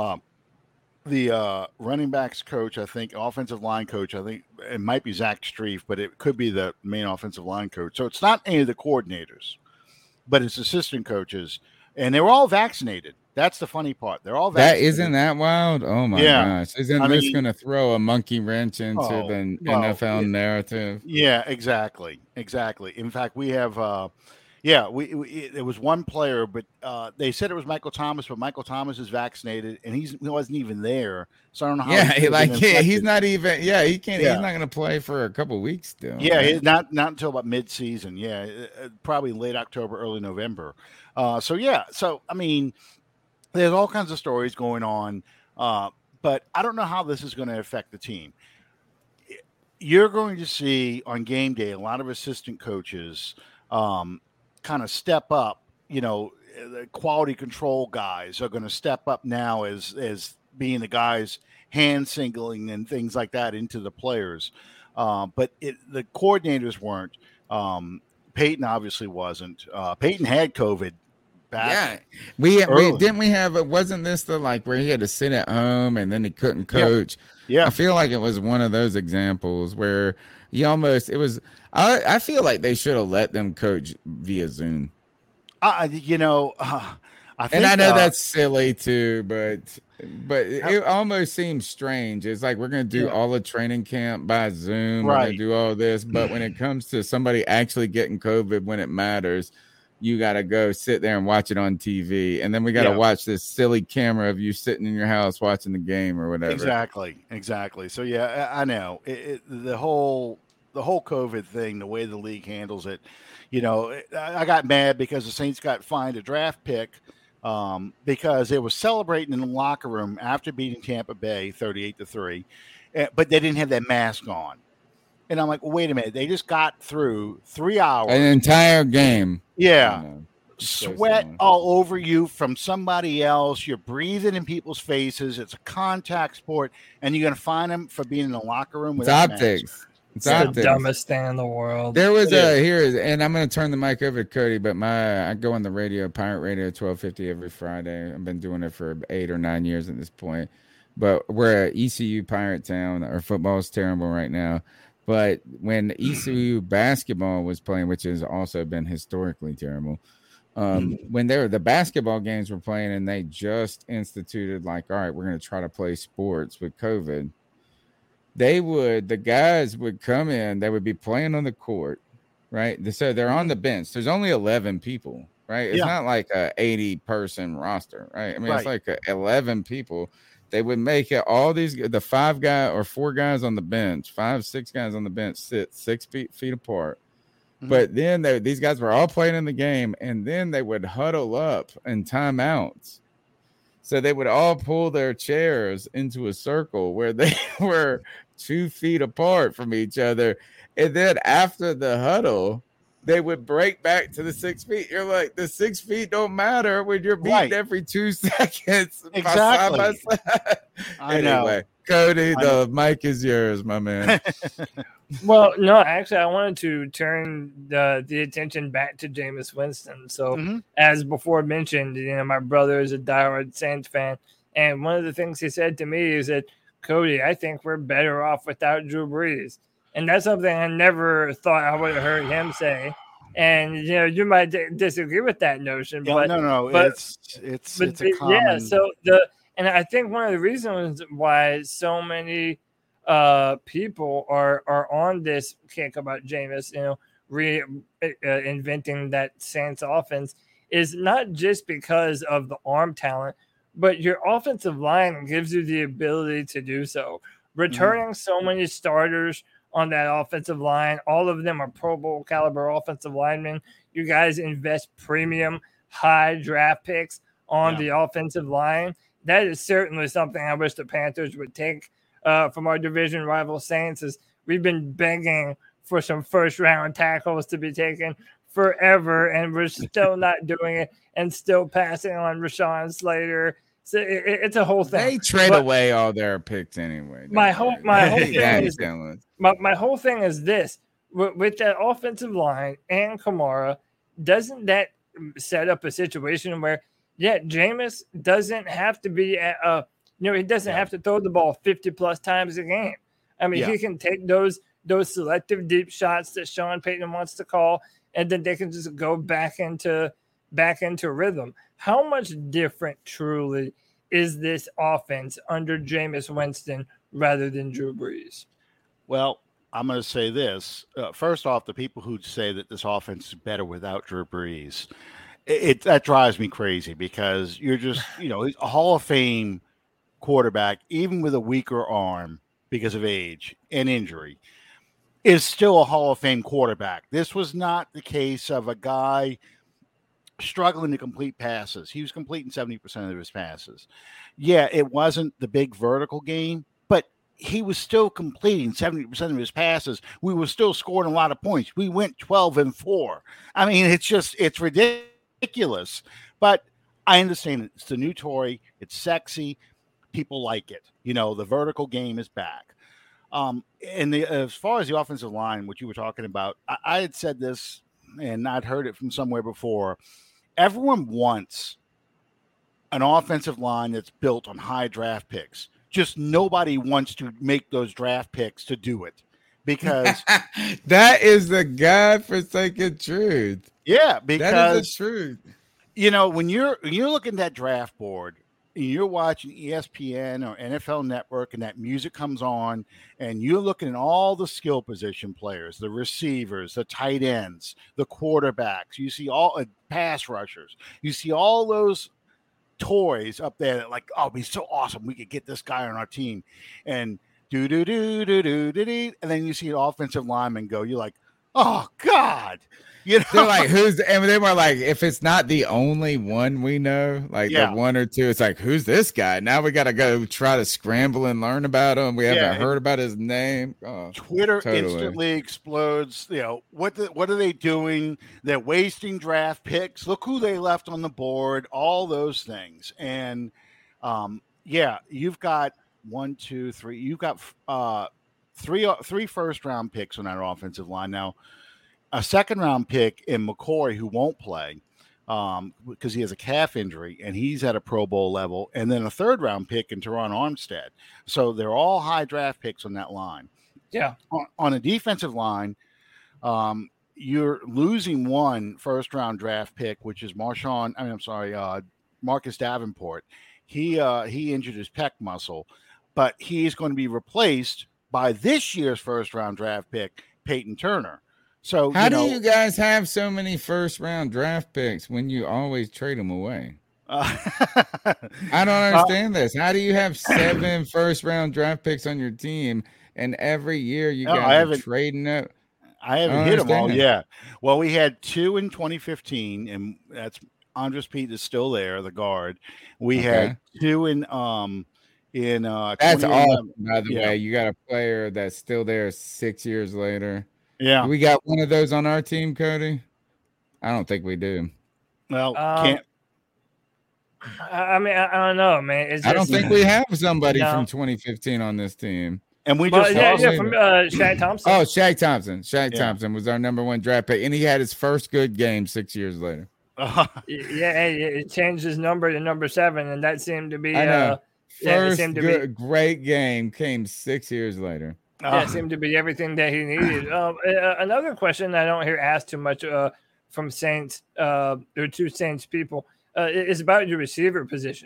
The running backs coach, I think, offensive line coach, I think it might be Zach Strief, but it could be the main offensive line coach. So it's not any of the coordinators, but it's assistant coaches, and they were all vaccinated. That's the funny part. They're all vaccinated. Isn't that wild? Oh my gosh. Isn't this going to throw a monkey wrench into the NFL narrative? Yeah, exactly. In fact, we have there was one player, but they said it was Michael Thomas, but Michael Thomas is vaccinated and he wasn't even there. So I don't know how he's not even he can't he's not going to play for a couple of weeks still. Yeah, right? not until about mid-season. Yeah, probably late October, early November. So I mean, there's all kinds of stories going on, but I don't know how this is going to affect the team. You're going to see on game day a lot of assistant coaches kind of step up. The quality control guys are going to step up now as being the guys hand singling and things like that into the players. But the coordinators weren't. Peyton obviously wasn't. Peyton had COVID. We wasn't this where he had to sit at home and then he couldn't coach. I feel like it was one of those examples where I feel like they should have let them coach via Zoom. I think, and I know that's silly too, but it almost seems strange. It's like we're going to do all the training camp by Zoom. We're going to do all this, but when it comes to somebody actually getting COVID when it matters, you got to go sit there and watch it on TV. And then we got to watch this silly camera of you sitting in your house watching the game or whatever. Exactly. So, I know. The whole COVID thing, the way the league handles it, I got mad because the Saints got fined a draft pick because they were celebrating in the locker room after beating Tampa Bay 38-3, but they didn't have that mask on. And I'm like, well, wait a minute. They just got through 3 hours. An entire game. Yeah. Sweat all over you from somebody else. You're breathing in people's faces. It's a contact sport. And you're going to fine them for being in the locker room with optics. It's the dumbest thing in the world. There was and I'm going to turn the mic over to Cody, but I go on the radio, Pirate Radio 1250 every Friday. I've been doing it for 8 or 9 years at this point. But we're at ECU Pirate Town. Our football is terrible right now. But when ECU basketball was playing, which has also been historically terrible, when the basketball games were playing and they just instituted all right, we're going to try to play sports with COVID, the guys would come in, they would be playing on the court, right? So they're on the bench. There's only 11 people, right? It's not like a 80-person roster, right? I mean, it's like 11 people. They would make it the 5 guys or 4 guys on the bench, 5, 6 guys on the bench sit 6 feet apart. Mm-hmm. But then these guys were all playing in the game, and then they would huddle up in timeouts. So they would all pull their chairs into a circle where they were 2 feet apart from each other. And then after the huddle, they would break back to the 6 feet. You're like, the 6 feet don't matter when you're beating every 2 seconds. Exactly. Side by side. Anyway, Cody, the mic is yours, my man. Well, no, actually, I wanted to turn the attention back to Jameis Winston. So, as before mentioned, my brother is a diehard Saints fan, and one of the things he said to me is that, Cody, I think we're better off without Drew Brees, and that's something I never thought I would have heard him say. And you might disagree with that notion, but it's a common. Yeah. So and I think one of the reasons why so many people are on this kick about Jameis, reinventing that Saints offense, is not just because of the arm talent, but your offensive line gives you the ability to do so. Returning so many starters on that offensive line, all of them are Pro Bowl caliber offensive linemen. You guys invest premium high draft picks on the offensive line. That is certainly something I wish the Panthers would take from our division rival Saints. Is we've been begging for some first round tackles to be taken forever, and we're still not doing it, and still passing on Rashawn Slater. So it's a whole thing. They trade away all their picks anyway. My whole thing is this: with that offensive line and Kamara, doesn't that set up a situation where, Jameis doesn't have to be he doesn't have to throw the ball 50 plus times a game. I mean, he can take those selective deep shots that Sean Payton wants to call, and then they can just go back into rhythm. How much different truly is this offense under Jameis Winston rather than Drew Brees? Well, I'm going to say this. First off, the people who say that this offense is better without Drew Brees, that drives me crazy, because you're just, he's a Hall of Fame quarterback, even with a weaker arm because of age and injury, is still a Hall of Fame quarterback. This was not the case of a guy struggling to complete passes. He was completing 70% of his passes. Yeah, it wasn't the big vertical game, but he was still completing 70% of his passes. We were still scoring a lot of points. We went 12-4. I mean, it's ridiculous, but I understand it's the new toy. It's sexy. People like it. The vertical game is back. And as far as the offensive line, what you were talking about, I had said this, and I'd heard it from somewhere before. Everyone wants an offensive line that's built on high draft picks. Just nobody wants to make those draft picks to do it, because that is the God-forsaken truth. Yeah, because that is the truth. When you're looking at that draft board, and you're watching ESPN or NFL Network, and that music comes on, and you're looking at all the skill position players, the receivers, the tight ends, the quarterbacks, you see all pass rushers, you see all those toys up there that, like, oh, it'd be so awesome, we could get this guy on our team, and and then you see an offensive lineman go, you're like, oh God. They're like, and they were like, if it's not the only one we know, like the one or two, it's like, who's this guy? Now we got to go try to scramble and learn about him. We haven't heard about his name. Oh, Twitter instantly explodes. What are they doing? They're wasting draft picks. Look who they left on the board. All those things. And you've got 1, 2, 3. You've got three first round picks on that offensive line now. A second round pick in McCoy, who won't play because he has a calf injury and he's at a Pro Bowl level, and then a third round pick in Teron Armstead. So they're all high draft picks on that line. Yeah. On a defensive line, you're losing one first round draft pick, which is Marcus Davenport. He injured his pec muscle, but he's going to be replaced by this year's first round draft pick, Peyton Turner. So how do you guys have so many first round draft picks when you always trade them away? I don't understand this. How do you have 7 first round draft picks on your team, and every year you guys are trading up? I haven't hit them all. Yeah. Well, we had 2 in 2015, and that's Andres Pete is still there, the guard. We had 2 in that's awesome. By the way, you got a player that's still there 6 years later. Yeah. Do we got one of those on our team, Cody? I don't think we do. Well, can't. I mean, I don't know, man. It's just, I don't think we have somebody No. from 2015 on this team. And we Well, just yeah, lost. from Shaq Thompson. Oh, Shaq Thompson. Shaq Yeah. Thompson was our number 1 draft pick, and he had his first good game 6 years later. Yeah, it changed his number to number 7, and that seemed to be I know. yeah, it First seemed to good, great game came 6 years later. it seemed to be everything that he needed. Another question I don't hear asked too much from Saints or two Saints people is about your receiver position.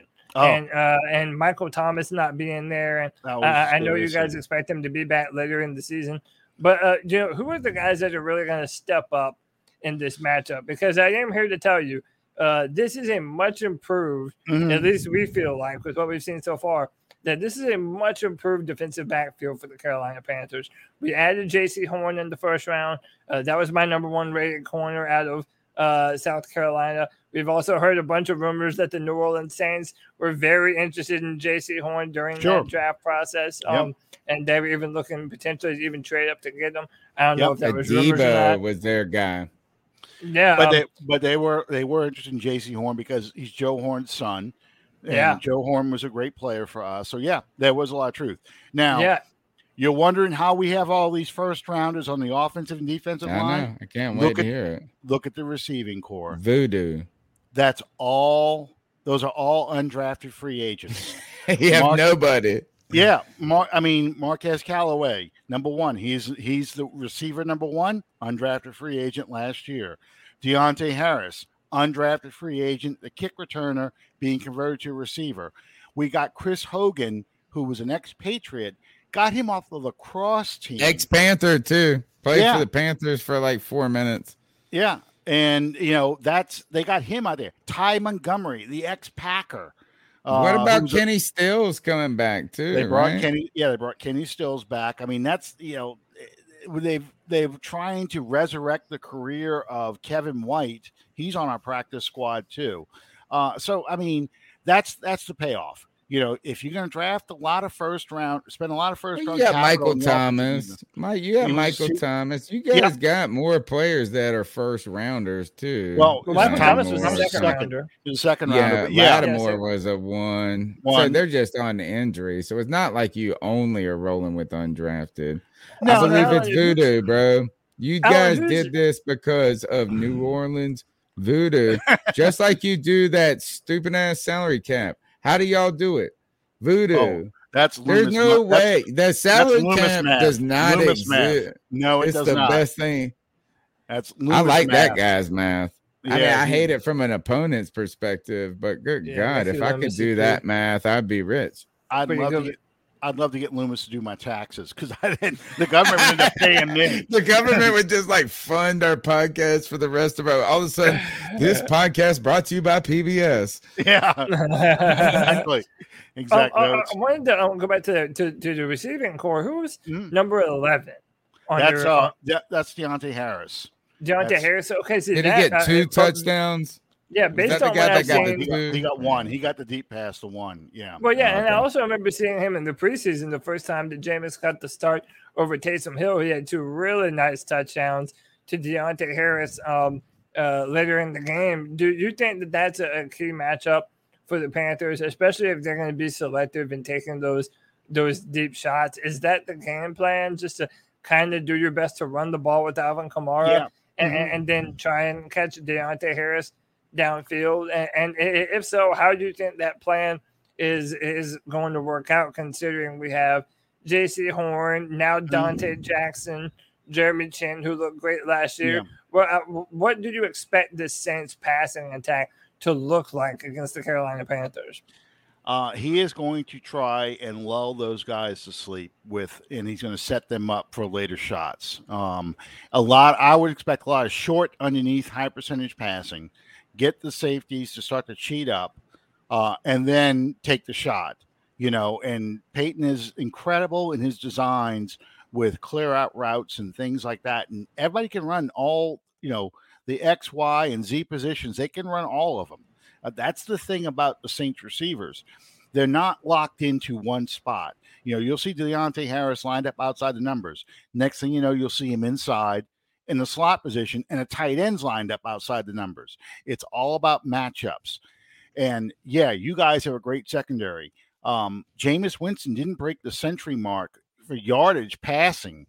And Michael Thomas not being there, and I know you guys expect him to be back later in the season, but who are the guys that are really going to step up in this matchup? Because I am here to tell you, this is a much improved, at least we feel like with what we've seen so far, that this is a much improved defensive backfield for the Carolina Panthers. We added J.C. Horn in the first round. That was my number 1 rated corner out of South Carolina. We've also heard a bunch of rumors that the New Orleans Saints were very interested in J.C. Horn during that draft process. And they were even looking potentially to even trade up to get him. I don't know if that was rumors or not. was their guy. Yeah, but they were interested in J.C. Horn because he's Joe Horn's son. And Joe Horn was a great player for us. So yeah, there was a lot of truth. Now, you're wondering how we have all these first rounders on the offensive and defensive line. I know. I can't wait to hear it. Look at the receiving core. Voodoo. That's all. Those are all undrafted free agents. You have nobody. Yeah, Marquez Callaway, number 1. He's the receiver number 1, undrafted free agent last year. Deontay Harris, undrafted free agent, the kick returner being converted to a receiver. We got Chris Hogan, who was an ex-Patriot, got him off the lacrosse team. Ex-Panther too. Played for the Panthers for like 4 minutes. Yeah, and they got him out there. Ty Montgomery, the ex-Packer. What about Kenny Stills coming back too? They brought Kenny. Yeah, they brought Kenny Stills back. I mean, that's they've trying to resurrect the career of Kevin White. He's on our practice squad too. So I mean, that's the payoff. If you're going to draft a lot of first round, spend a lot of first round. You got Michael Thomas. You got Michael Thomas. You guys got more players that are first rounders too. Well, Michael Thomas was a second rounder. He was a second rounder. Lattimore was a 1. So they're just on the injury. So it's not like you only are rolling with undrafted. I believe it's voodoo, bro. You guys did this because of New Orleans voodoo, just like you do that stupid ass salary cap. How do y'all do it? Voodoo. There's no way. The salary cap does not exist. Math. No, it does not. It's the best thing. That's I like math. that guy's math. I hate it from an opponent's perspective, but good God, if I could do that math, I'd be rich. I'd love to get Loomis to do my taxes because the government would end up paying me. The government would just fund our podcast for the rest of our. All of a sudden, this podcast brought to you by PBS. Yeah, exactly. I wanted to go back to the receiving core. Who's number 11? That's Deontay Harris. Deontay Harris. Okay, so did he get 2 touchdowns? Yeah, based on what I've seen, he got 1. He got the deep pass to 1. Yeah. Well, yeah, and I also remember seeing him in the preseason the first time that Jameis got the start over Taysom Hill. He had 2 really nice touchdowns to Deontay Harris later in the game. Do you think that that's a key matchup for the Panthers, especially if they're going to be selective in taking those deep shots? Is that the game plan, just to kind of do your best to run the ball with Alvin Kamara and then try and catch Deontay Harris downfield? And if so, how do you think that plan is going to work out, considering we have J.C. Horn, now Dante Jackson, Jeremy Chin, who looked great last year? What do you expect this Saints passing attack to look like against the Carolina Panthers? He is going to try and lull those guys to sleep and he's going to set them up for later shots. I would expect a lot of short underneath, high percentage passing. Get the safeties to start to cheat up, and then take the shot, and Peyton is incredible in his designs with clear out routes and things like that. And everybody can run all, the X, Y, and Z positions. They can run all of them. That's the thing about the Saints receivers. they're not locked into one spot. You'll see Deontay Harris lined up outside the numbers. Next thing you know, you'll see him inside in the slot position, and a tight end's lined up outside the numbers. It's all about matchups. And yeah, you guys have a great secondary. Jameis Winston didn't break the century mark for yardage passing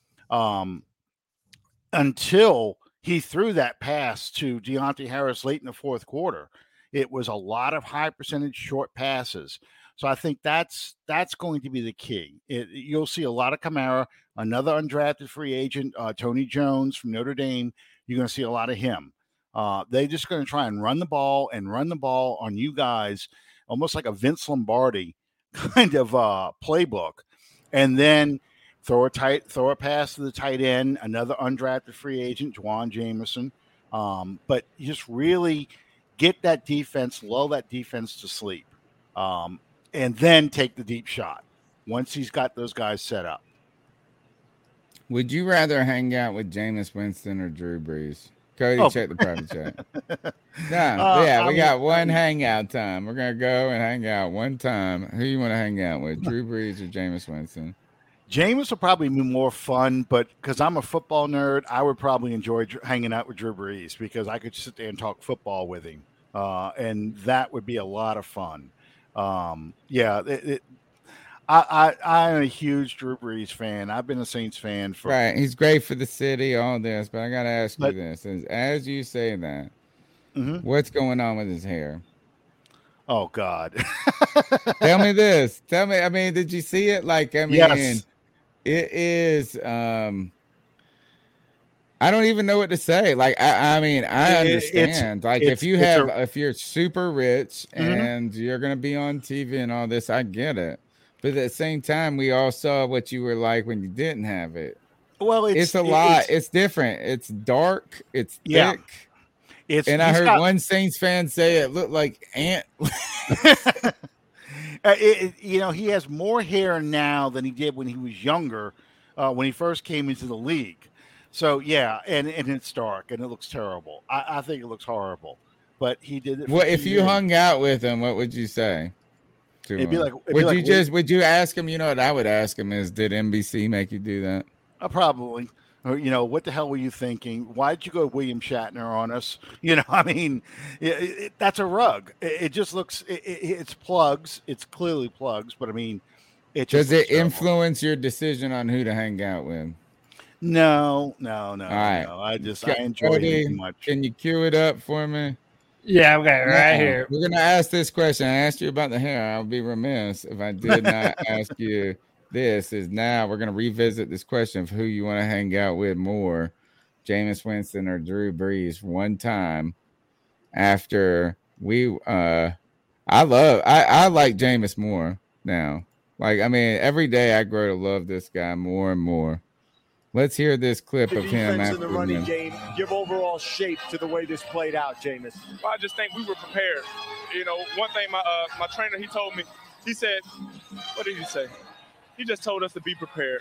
until he threw that pass to Deontay Harris late in the fourth quarter. It was a lot of high percentage short passes. So I think that's going to be the key. You'll see a lot of Kamara, another undrafted free agent, Tony Jones from Notre Dame. You're going to see a lot of him. They're just going to try and run the ball on you guys, almost like a Vince Lombardi kind of playbook, and then throw a pass to the tight end, another undrafted free agent, Juwan Jamison. But you just really get that defense, lull that defense to sleep, and then take the deep shot once he's got those guys set up. Would you rather hang out with Jameis Winston or Drew Brees? Cody, check the private chat. We got one hangout time. We're going to go and hang out one time. Who you want to hang out with, Drew Brees or Jameis Winston? Jameis will probably be more fun, but because I'm a football nerd, I would probably enjoy hanging out with Drew Brees because I could sit there and talk football with him, and that would be a lot of fun. I'm a huge Drew Brees fan. I've been a Saints fan for right. He's great for the city, all this, but I got to ask you this: as you say that, what's going on with his hair? Oh God! Tell me this. Tell me. I mean, did you see it? Yes. It is. I don't even know what to say. I understand. If you're super rich and you're gonna be on TV and all this, I get it. But at the same time, we all saw what you were like when you didn't have it. Well, it's a lot. It's different. It's dark. It's thick. I heard one Saints fan say it looked like ant. He has more hair now than he did when he was younger, when he first came into the league. So yeah, and it's dark and it looks terrible. I think it looks horrible. But he did it. Well, if you hung out with him, what would you say? It'd be like, would you ask him? You know what I would ask him is, did NBC make you do that? Probably. Or, what the hell were you thinking? Why did you go William Shatner on us? That's a rug. It just looks. It's plugs. It's clearly plugs. But I mean, does it influence your decision on who to hang out with? No. All right. No. I enjoy it too much. Can you cue it up for me? Yeah, okay, right here. We're gonna ask this question. I asked you about the hair. I'll be remiss if I did not ask you. This is now we're gonna revisit this question of who you want to hang out with more, Jameis Winston or Drew Brees. One time after we, I like Jameis more now. Every day I grow to love this guy more and more. Let's hear this clip of him after in the running game. Give overall shape to the way this played out, Jameis. Well, I just think we were prepared. One thing my trainer, he told me, he said, what did he say? He just told us to be prepared.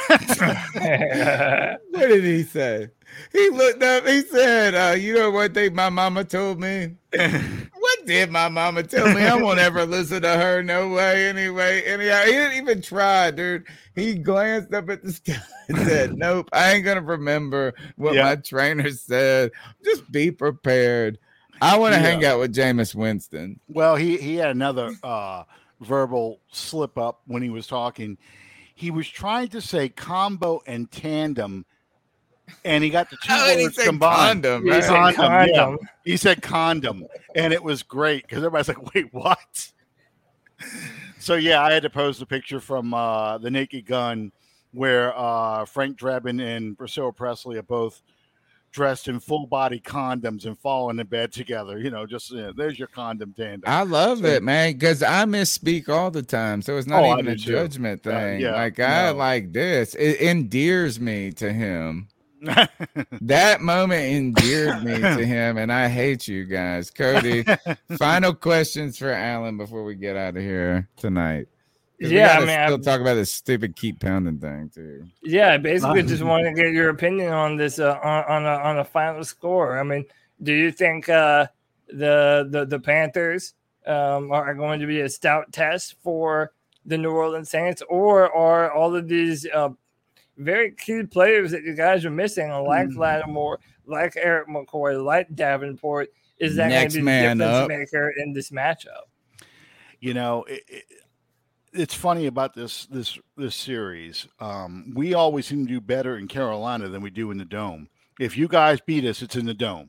What did he say? He looked up, he said, you know what thing my mama told me? What did my mama tell me? I won't ever listen to her, no way, anyway. Anyhow, he didn't even try, dude. He glanced up at the sky and said, nope, I ain't going to remember what my trainer said. Just be prepared. I want to hang out with Jameis Winston. Well, he had another verbal slip up when he was talking. He was trying to say combo and tandem, and he got the two words combined. Condom, right? Condom. Yeah. He said condom, and it was great because everybody's like, wait, what? So, yeah, I had to post a picture from The Naked Gun where Frank Drebin and Priscilla Presley are both dressed in full body condoms and falling in bed together. There's your condom tandem. I love it, man, because I misspeak all the time. So it's not even a judgment thing. I like this. It endears me to him. That moment endeared me to him, and I hate you guys. Cody, final questions for Alan before we get out of here tonight. Yeah, still talk about this stupid keep pounding thing too. Yeah, I basically just want to get your opinion on this on a final score. I mean, do you think the Panthers are going to be a stout test for the New Orleans Saints, or are all of these very key players that you guys are missing, like Lattimore, like Eric McCoy, like Davenport, is that going to be the difference maker in this matchup? You know, it's funny about this series. We always seem to do better in Carolina than we do in the Dome. If you guys beat us, it's in the Dome.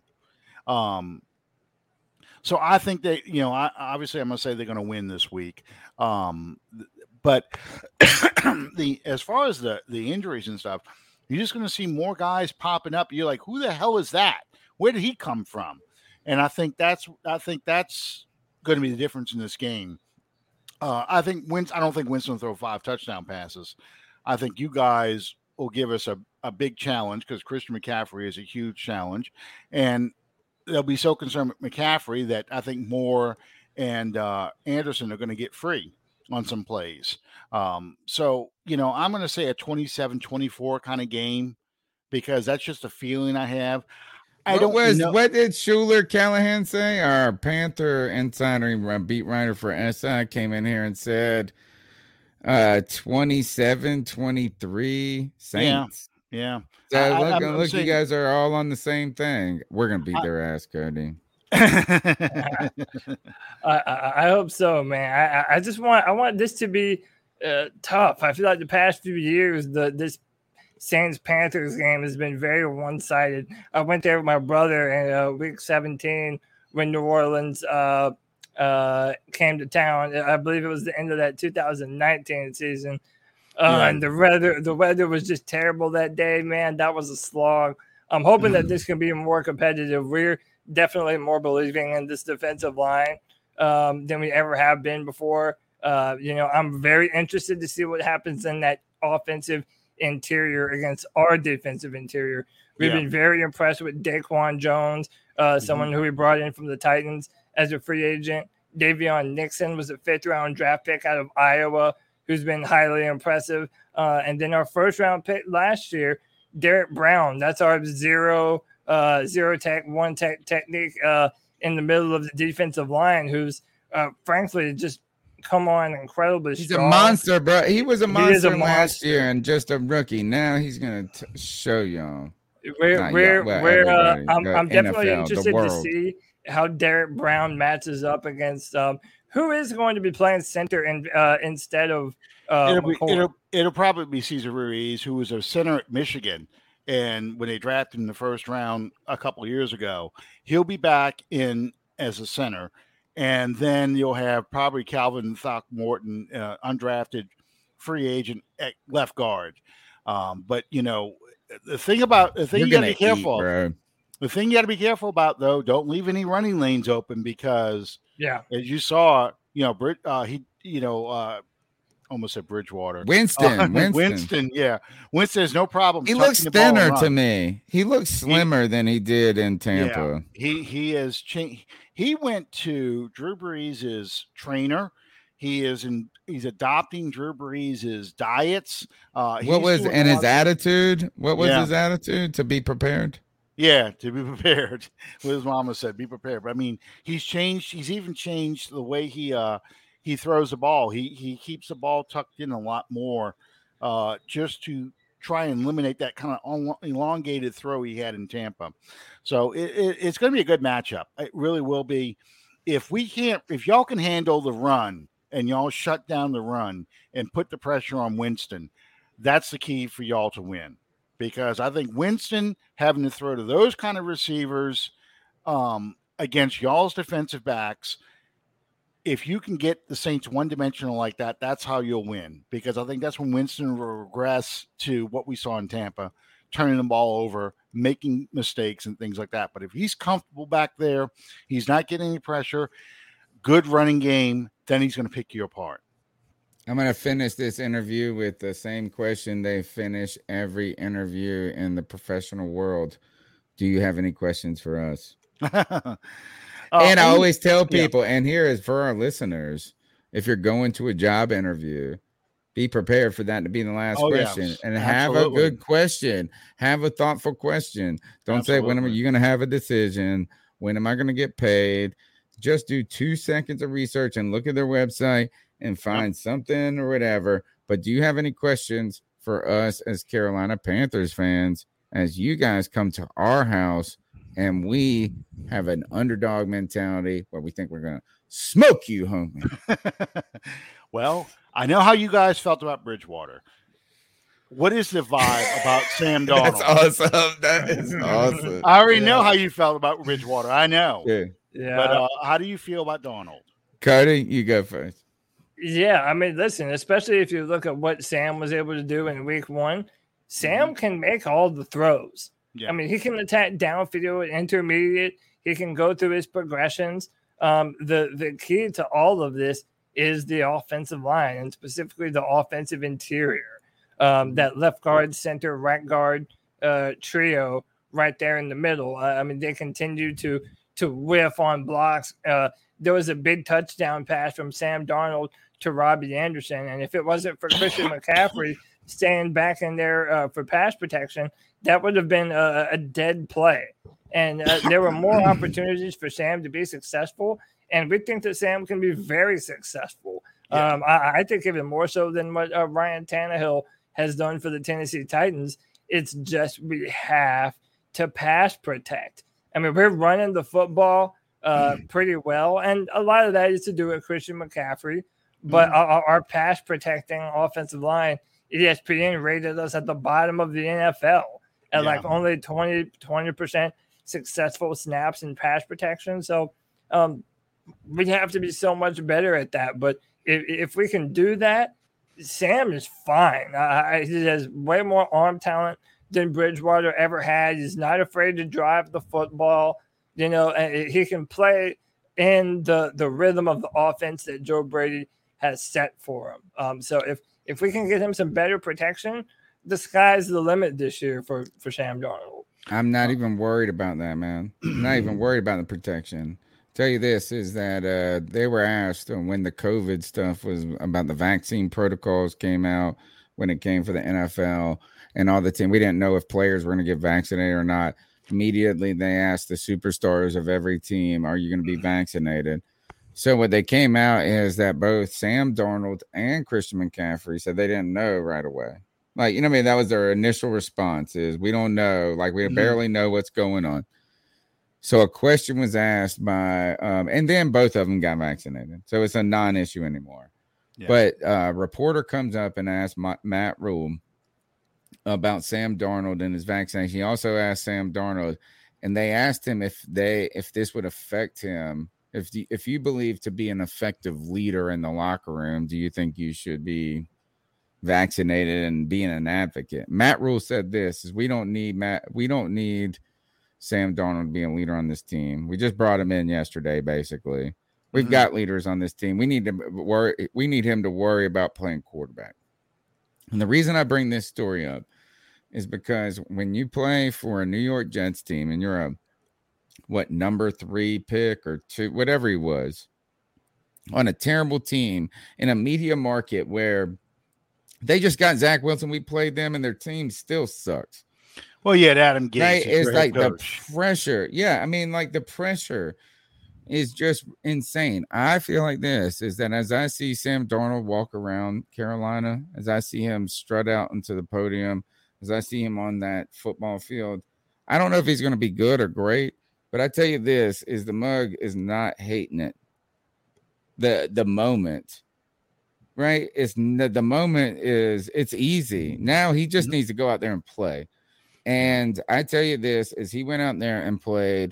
So I think that, obviously I'm going to say they're going to win this week. But as far as the injuries and stuff, you're just going to see more guys popping up. You're like, who the hell is that? Where did he come from? And I think that's going to be the difference in this game. I don't think Winston will throw 5 touchdown passes. I think you guys will give us a big challenge, because Christian McCaffrey is a huge challenge, and they'll be so concerned with McCaffrey that I think Moore and Anderson are going to get free on some plays. So, I'm going to say a 27-24 kind of game, because that's just a feeling I have. What did Schuler Callahan say? Our Panther insider beat writer for SI came in here and said 27-23 Saints. Yeah. So look, you guys are all on the same thing. We're gonna beat their ass, Cody. I hope so, man. I want this to be tough. I feel like the past few years, this Saints-Panthers game has been very one-sided. I went there with my brother in week 17 when New Orleans came to town. I believe it was the end of that 2019 season. And the weather was just terrible that day, man. That was a slog. I'm hoping that this can be more competitive. We're definitely more believing in this defensive line than we ever have been before. I'm very interested to see what happens in that offensive interior against our defensive interior. We've been very impressed with Daquan Jones, someone who we brought in from the Titans as a free agent. Davion Nixon was a 5th-round draft pick out of Iowa, who's been highly impressive. And then our first-round pick last year, Derek Brown. That's our zero tech, one tech technique in the middle of the defensive line, who's frankly just come on incredibly strong. He's a monster, bro. He was a monster last year and just a rookie. Now he's going to show y'all. I'm definitely interested to see how Derek Brown matches up against who is going to be playing center instead of it'll probably be Cesar Ruiz, who was a center at Michigan, and when they drafted him in the first round a couple of years ago, he'll be back in as a center, and then you'll have probably Calvin Throckmorton, undrafted free agent at left guard. But the thing you got to be careful. The thing you got to be careful about, though, don't leave any running lanes open, because as you saw, almost said Bridgewater. Winston. Winston has no problem. He looks thinner to me. He looks slimmer than he did in Tampa. Yeah, he has changed. He went to Drew Brees' trainer. He's adopting Drew Brees' diets. His attitude? What was his attitude? To be prepared? Yeah, to be prepared. What his mama said, be prepared. But I mean, he's changed. He's even changed the way he throws the ball. He keeps the ball tucked in a lot more, just to try and eliminate that kind of elongated throw he had in Tampa. So it's going to be a good matchup. It really will be. If y'all can handle the run and y'all shut down the run and put the pressure on Winston, that's the key for y'all to win. Because I think Winston having to throw to those kind of receivers against y'all's defensive backs, if you can get the Saints one-dimensional like that, that's how you'll win. Because I think that's when Winston will regress to what we saw in Tampa, turning the ball over, making mistakes and things like that. But if he's comfortable back there, he's not getting any pressure, good running game, then he's going to pick you apart. I'm going to finish this interview with the same question they finish every interview in the professional world. Do you have any questions for us? And I always tell people, and here is for our listeners, if you're going to a job interview, be prepared for that to be the last question. Yes, and have a good question. Have a thoughtful question. Don't say, when are you going to have a decision? When am I going to get paid? just do 2 seconds of research and look at their website and find something or whatever. But do you have any questions for us as Carolina Panthers fans as you guys come to our house and we have an underdog mentality where we think we're going to smoke you, homie? Well, I know how you guys felt about Bridgewater. What is the vibe about Sam Darnold? That's awesome. That is awesome. I already know how you felt about Bridgewater. I know. Yeah. But how do you feel about Darnold? Cody, you go first. Yeah, I mean, listen, especially if you look at what Sam was able to do in week 1, Sam can make all the throws. Yeah. I mean, he can attack downfield, intermediate. He can go through his progressions. The key to all of this is the offensive line, and specifically the offensive interior. That left guard, center, right guard trio right there in the middle. I mean, they continue to whiff on blocks. There was a big touchdown pass from Sam Darnold to Robbie Anderson, and if it wasn't for Christian McCaffrey staying back in there for pass protection, that would have been a dead play. And there were more opportunities for Sam to be successful, and we think that Sam can be very successful. Yeah. I think even more so than what Ryan Tannehill has done for the Tennessee Titans. It's just we have to pass protect. I mean, we're running the football pretty well, and a lot of that is to do with Christian McCaffrey. But our pass protecting offensive line, ESPN rated us at the bottom of the NFL at like only 20% successful snaps in pass protection. So we have to be so much better at that. But if we can do that, Sam is fine. He has way more arm talent than Bridgewater ever had. He's not afraid to drive the football. You know, and he can play in the rhythm of the offense that Joe Brady has set for him. So if we can get him some better protection, the sky's the limit this year for Sam Darnold. I'm not even worried about that, man. I'm not even worried about the protection. Tell you this is that they were asked when the COVID stuff was about the vaccine protocols came out when it came for the NFL and all the team. We didn't know if players were going to get vaccinated or not. Immediately, they asked the superstars of every team, are you going to be vaccinated? So what they came out is that both Sam Darnold and Christian McCaffrey said they didn't know right away. Like, you know what I mean? That was their initial response is we don't know. Like, we barely know what's going on. So a question was asked by, and then both of them got vaccinated. So it's a non-issue anymore. Yeah. But a reporter comes up and asks Matt Rule about Sam Darnold and his vaccination. He also asked Sam Darnold, and they asked him if this would affect him. If you believe to be an effective leader in the locker room, do you think you should be vaccinated and being an advocate? Matt Rule said this is we don't need Sam Darnold being a leader on this team. We just brought him in yesterday, basically. We've got leaders on this team. We need him to worry about playing quarterback. And the reason I bring this story up is because when you play for a New York Jets team and you're number 3 pick or 2, whatever he was, on a terrible team in a media market where they just got Zach Wilson, we played them and their team still sucks. Well, yeah, Adam Gase. Right? It's like the pressure. Yeah, I mean, like the pressure is just insane. I feel like this is that as I see Sam Darnold walk around Carolina, as I see him strut out into the podium, as I see him on that football field, I don't know if he's going to be good or great, but I tell you this is the mug is not hating it. The moment, right? The moment is it's easy. Now he just needs to go out there and play. And I tell you this is he went out there and played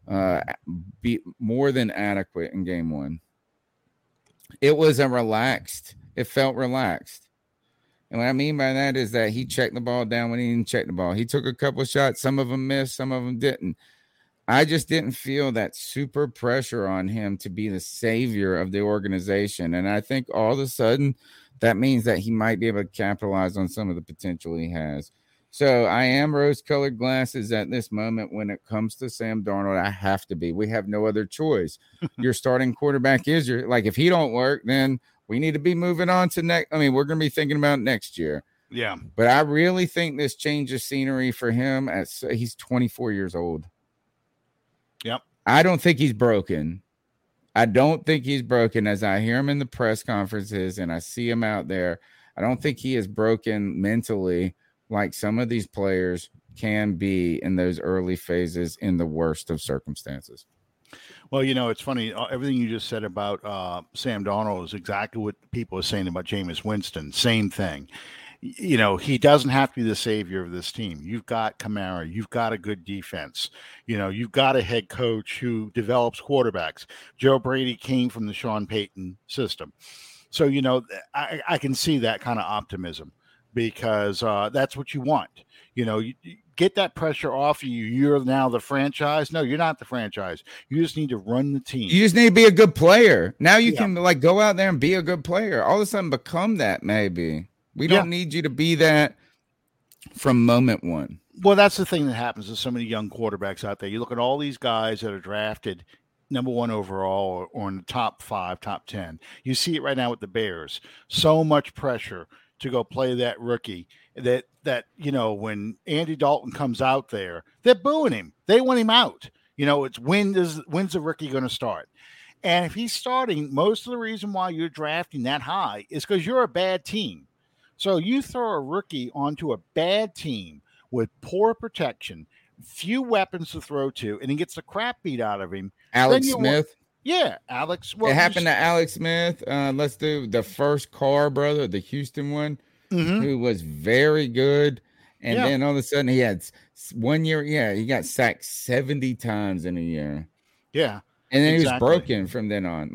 more than adequate in game 1. It felt relaxed. And what I mean by that is that he checked the ball down when he didn't check the ball. He took a couple of shots. Some of them missed. Some of them didn't. I just didn't feel that super pressure on him to be the savior of the organization. And I think all of a sudden that means that he might be able to capitalize on some of the potential he has. So I am rose-colored glasses at this moment when it comes to Sam Darnold. I have to be. We have no other choice. Your starting quarterback is if he don't work, then we need to be moving on to next. I mean, we're going to be thinking about next year. Yeah. But I really think this changes scenery for him. He's 24 years old. Yep. I don't think he's broken. I don't think he's broken. As I hear him in the press conferences and I see him out there, I don't think he is broken mentally like some of these players can be in those early phases in the worst of circumstances. Well, it's funny. Everything you just said about Sam Darnold is exactly what people are saying about Jameis Winston. Same thing. He doesn't have to be the savior of this team. You've got Kamara. You've got a good defense. You've got a head coach who develops quarterbacks. Joe Brady came from the Sean Payton system. So, I can see that kind of optimism because that's what you want. You get that pressure off you. You're now the franchise. No, you're not the franchise. You just need to run the team. You just need to be a good player. Now you can go out there and be a good player. All of a sudden become that maybe. We don't need you to be that from moment one. Well, that's the thing that happens to so many young quarterbacks out there. You look at all these guys that are drafted number 1 overall or in the top 5, top 10. You see it right now with the Bears. So much pressure to go play that rookie that when Andy Dalton comes out there, they're booing him. They want him out. It's when's the rookie going to start? And if he's starting, most of the reason why you're drafting that high is because you're a bad team. So you throw a rookie onto a bad team with poor protection, few weapons to throw to, and he gets the crap beat out of him. Alex Smith. Alex. Well, it happened to Alex Smith. Let's do the first Carr brother, the Houston one, who was very good. And then all of a sudden he had 1 year. Yeah, he got sacked 70 times in a year. Yeah. And then he was broken from then on.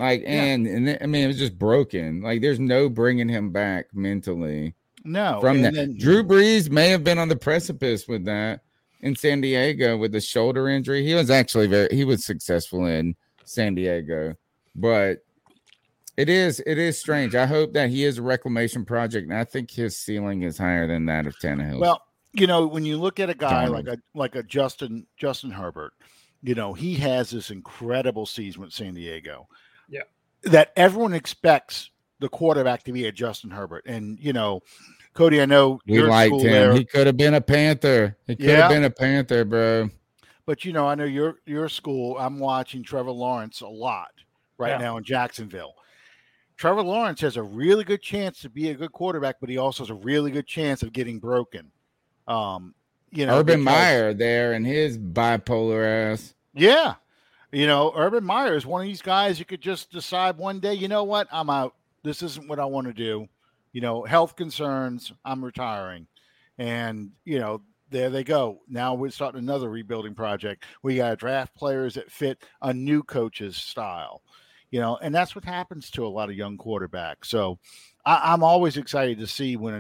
It was just broken. Like, there's no bringing him back mentally. No. From that. Drew Brees may have been on the precipice with that in San Diego with the shoulder injury. He was actually he was successful in San Diego. But it is strange. I hope that he is a reclamation project, and I think his ceiling is higher than that of Tannehill. Well, when you look at a guy like a Justin Herbert, he has this incredible season with San Diego. Yeah. That everyone expects the quarterback to be a Justin Herbert. And, Cody, I know we liked him. There. He could have been a Panther. He could have been a Panther, bro. But, I know your school, I'm watching Trevor Lawrence a lot now in Jacksonville. Trevor Lawrence has a really good chance to be a good quarterback, but he also has a really good chance of getting broken. Urban Meyer there and his bipolar ass. Yeah. Urban Meyer is one of these guys you could just decide one day, you know what, I'm out. This isn't what I want to do. Health concerns, I'm retiring. And, there they go. Now we're starting another rebuilding project. We got to draft players that fit a new coach's style, and that's what happens to a lot of young quarterbacks. So I'm always excited to see when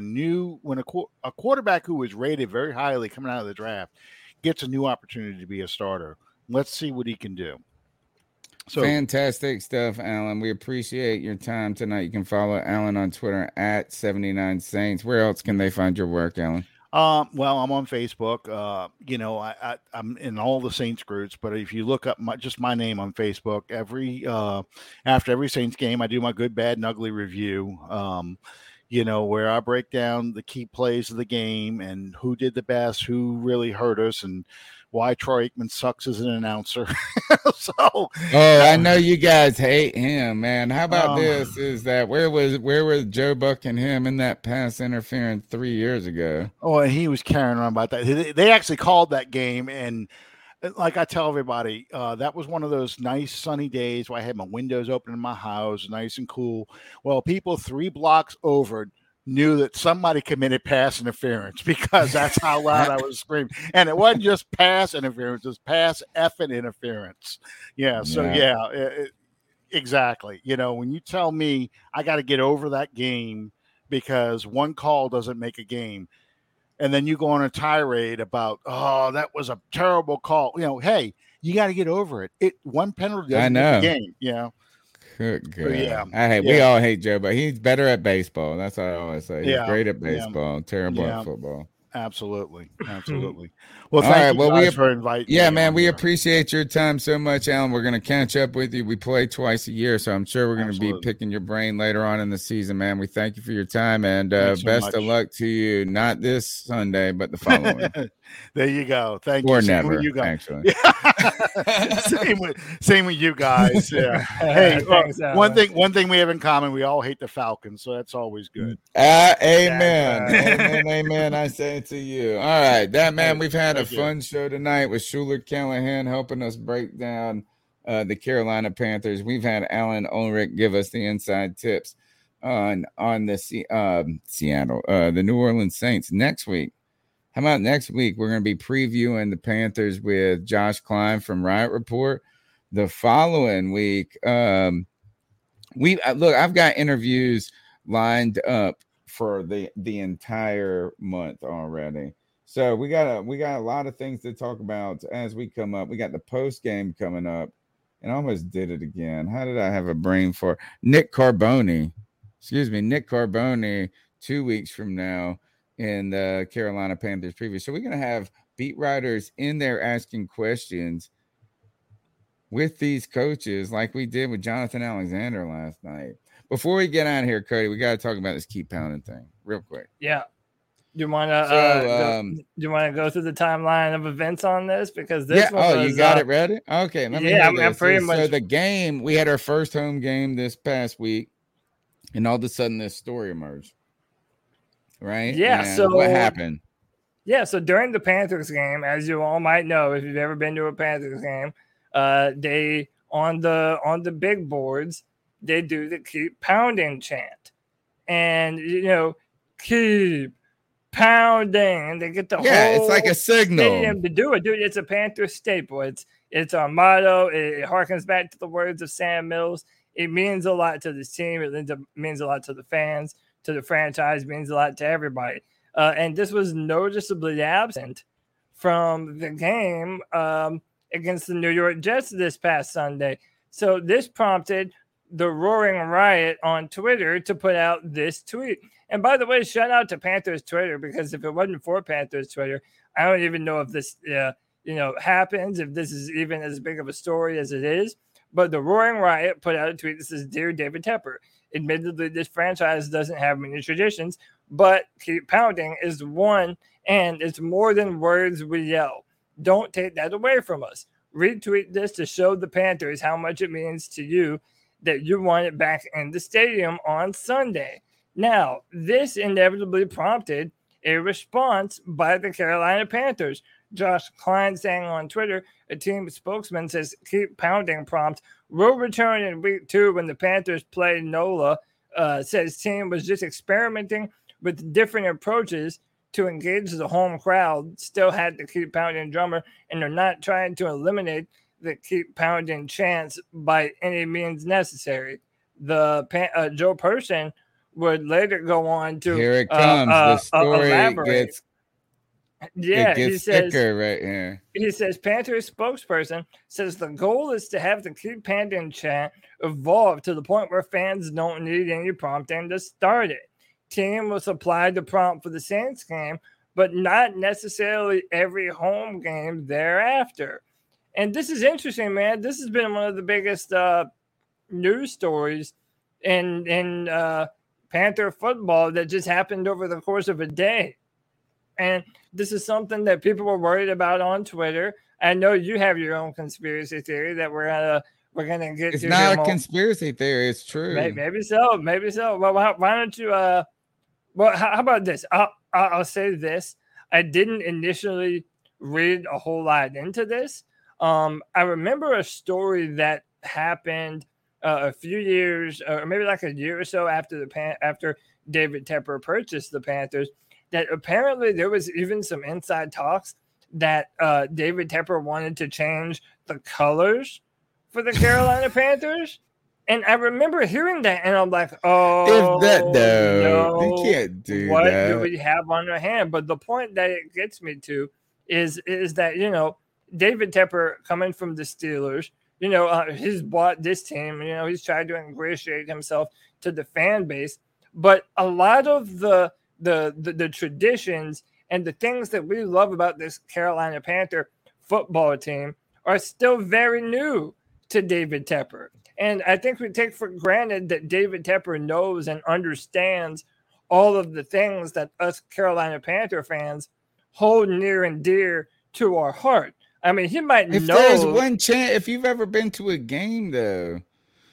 a quarterback who was rated very highly coming out of the draft gets a new opportunity to be a starter. Let's see what he can do. So fantastic stuff, Alan. We appreciate your time tonight. You can follow Alan on Twitter at 79 Saints. Where else can they find your work, Alan? Well, I'm on Facebook. I'm in all the Saints groups, but if you look up my name on Facebook, after every Saints game, I do my good, bad, and ugly review. Where I break down the key plays of the game and who did the best, who really hurt us, and why Troy Aikman sucks as an announcer. I know you guys hate him, man. How about this? Is that where was Joe Buck and him in that pass interference 3 years ago? Oh, and he was carrying on about that. They actually called that game, and like I tell everybody, that was one of those nice sunny days where I had my windows open in my house, nice and cool. Well, people 3 blocks over knew that somebody committed pass interference because that's how loud I was screaming. And it wasn't just pass interference, it was pass effing interference. Yeah. So, exactly. When you tell me I got to get over that game because one call doesn't make a game, and then you go on a tirade about, that was a terrible call. Hey, you got to get over it. One penalty doesn't make a game, Good God. We all hate Joe, but he's better at baseball. That's what I always say. He's great at baseball, terrible at football. Absolutely. Well, All right, thank you well, guys for inviting me. man, on we here. appreciate your time so much, Alan. We're going to catch up with you. We play twice a year, so I'm sure we're going to be picking your brain later on in the season, man. We thank you for your time, and best of luck to you, not this Sunday, but the following. There you go. Thank you. Or Same never, with you guys. actually. Same with you guys. Yeah. Hey, Thanks, one thing we have in common, we all hate the Falcons, so that's always good. Amen. Amen. I say it to you. All right, that man. We've had a fun show tonight with Schuler Callahan helping us break down the Carolina Panthers. We've had Alan Ulrich give us the inside tips on the Seattle, the New Orleans Saints. Next week, how about next week? We're going to be previewing the Panthers with Josh Klein from Riot Report. The following week, I've got interviews lined up for the entire month already. So we got a lot of things to talk about as we come up. We got the post game coming up, and I almost did it again. How did I have a brain for Nick Carboni? 2 weeks from now in the Carolina Panthers preview. So we're going to have beat writers in there asking questions with these coaches like we did with Jonathan Alexander last night. Before we get out of here, Cody, we got to talk about this keep pounding thing real quick. Yeah. Do you want to go through the timeline of events on this? Because this you got it ready? Okay. I'm pretty much. So the game, we had our first home game this past week, and all of a sudden this story emerged. Right? Yeah. And so what happened? Yeah. So during the Panthers game, as you all might know, if you've ever been to a Panthers game, they on the big boards, they do the keep pounding chant, and keep pounding, and they get the whole it's like a signal stadium to do it, dude. It's a Panther staple. It's our motto. It harkens back to the words of Sam Mills. It means a lot to this team. It means a lot to the fans, to the franchise. It means a lot to everybody. And this was noticeably absent from the game against the New York Jets this past Sunday. So this prompted the Roaring Riot on Twitter to put out this tweet. And by the way, shout out to Panthers Twitter, because if it wasn't for Panthers Twitter, I don't even know if this happens, if this is even as big of a story as it is. But the Roaring Riot put out a tweet that says, "Dear David Tepper, admittedly, this franchise doesn't have many traditions, but keep pounding is one, and it's more than words we yell. Don't take that away from us. Retweet this to show the Panthers how much it means to you that you want it back in the stadium on Sunday." Now, this inevitably prompted a response by the Carolina Panthers. Josh Klein saying on Twitter, a team spokesman says, "Keep pounding prompt will return in week 2 when the Panthers play NOLA." Says team was just experimenting with different approaches to engage the home crowd. Still had the keep pounding drummer, and they're not trying to eliminate the keep pounding chants by any means necessary. The Joe Person would later go on to here it comes. The story elaborate. It gets thicker right here. He says, Panthers spokesperson says the goal is to have the keep pounding chant evolve to the point where fans don't need any prompting to start it. Team will supply the prompt for the Saints game, but not necessarily every home game thereafter. And this is interesting, man. This has been one of the biggest news stories in Panther football that just happened over the course of a day. And this is something that people were worried about on Twitter. I know you have your own conspiracy theory that we're gonna get. It's not a conspiracy theory. It's true. Maybe so. Well, why don't you? Well, how about this? I'll say this. I didn't initially read a whole lot into this. I remember a story that happened a few years, or maybe like a year or so after after David Tepper purchased the Panthers, that apparently there was even some inside talks that David Tepper wanted to change the colors for the Carolina Panthers. And I remember hearing that, and I'm like, no, you can't do what that. do we have on our hand? But the point that it gets me to is that, David Tepper coming from the Steelers, he's bought this team, he's tried to ingratiate himself to the fan base. But a lot of the traditions And the things that we love about this Carolina Panther football team are still very new to David Tepper. And I think we take for granted that David Tepper knows and understands all of the things that us Carolina Panther fans hold near and dear to our heart. I mean, he might if know. There's one chance, if you've ever been to a game, though,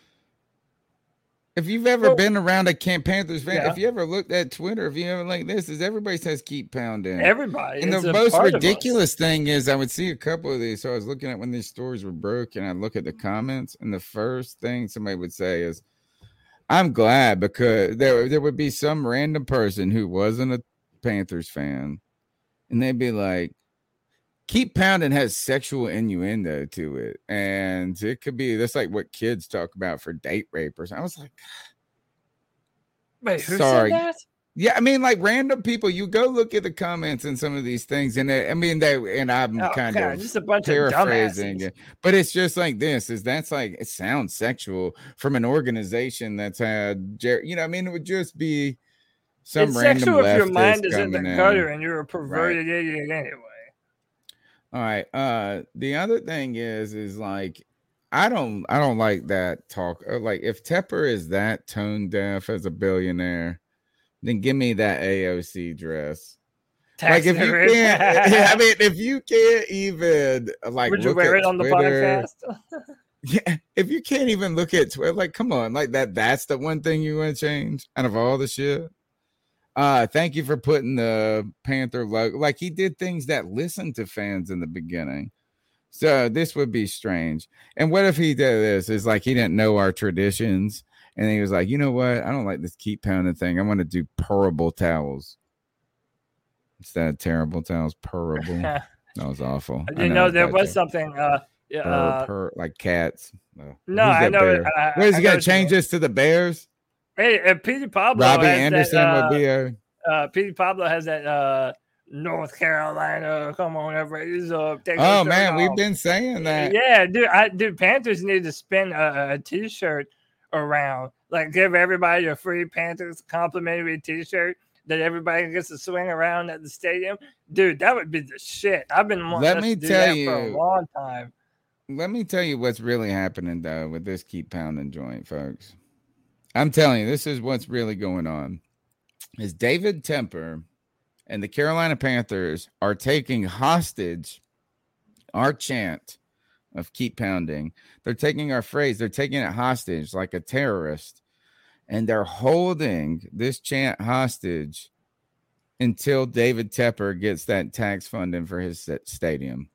if you've ever been around a Panthers fan, if you ever looked at Twitter, if you ever like this, is everybody says keep pounding. Everybody. And the most ridiculous thing is I would see a couple of these. So I was looking at when these stories were broke and I look at the comments, and the first thing somebody would say is, I'm glad, because there would be some random person who wasn't a Panthers fan, and they'd be like, keep pounding has sexual innuendo to it. And it could be, that's like what kids talk about for date rape or something. I was like, wait, who said that? Yeah, I mean, like random people, you go look at the comments and some of these things. And I'm kind of just a bunch paraphrasing of it, but it's just like this that's like, it sounds sexual from an organization that's had, it would just be some it's random sexual if your mind is in the gutter and you're a perverted idiot anyway. All right. The other thing is like, I don't like that talk. Like, if Tepper is that tone deaf as a billionaire, then give me that AOC dress. Like, if you can't, if you can't even like, would you wear it on Twitter, the podcast? Yeah, if you can't even look at Twitter, like, come on, like that's the one thing you want to change out of all the shit. Thank you for putting the Panther logo. Like, he did things that listened to fans in the beginning. So this would be strange. And what if he did this? Is like he didn't know our traditions. And he was like, you know what? I don't like this keep pounding thing. I want to do purrable towels. Instead of terrible towels, purrable. That was awful. There was something. Like cats. No, I know. What is he going to change this to the Bears? Hey, Petey Pablo. Robbie Anderson would be a. Petey Pablo has that North Carolina. Come on, everybody. Oh man, we've been saying that. Yeah, dude. Panthers need to spin a T-shirt around. Like, give everybody a free Panthers complimentary T-shirt that everybody gets to swing around at the stadium. Dude, that would be the shit. I've been wanting to do that for a long time. Let me tell you what's really happening though with this keep pounding joint, folks. I'm telling you, this is what's really going on. Is David Tepper and the Carolina Panthers are taking hostage our chant of keep pounding. They're taking our phrase. They're taking it hostage like a terrorist. And they're holding this chant hostage until David Tepper gets that tax funding for his stadium.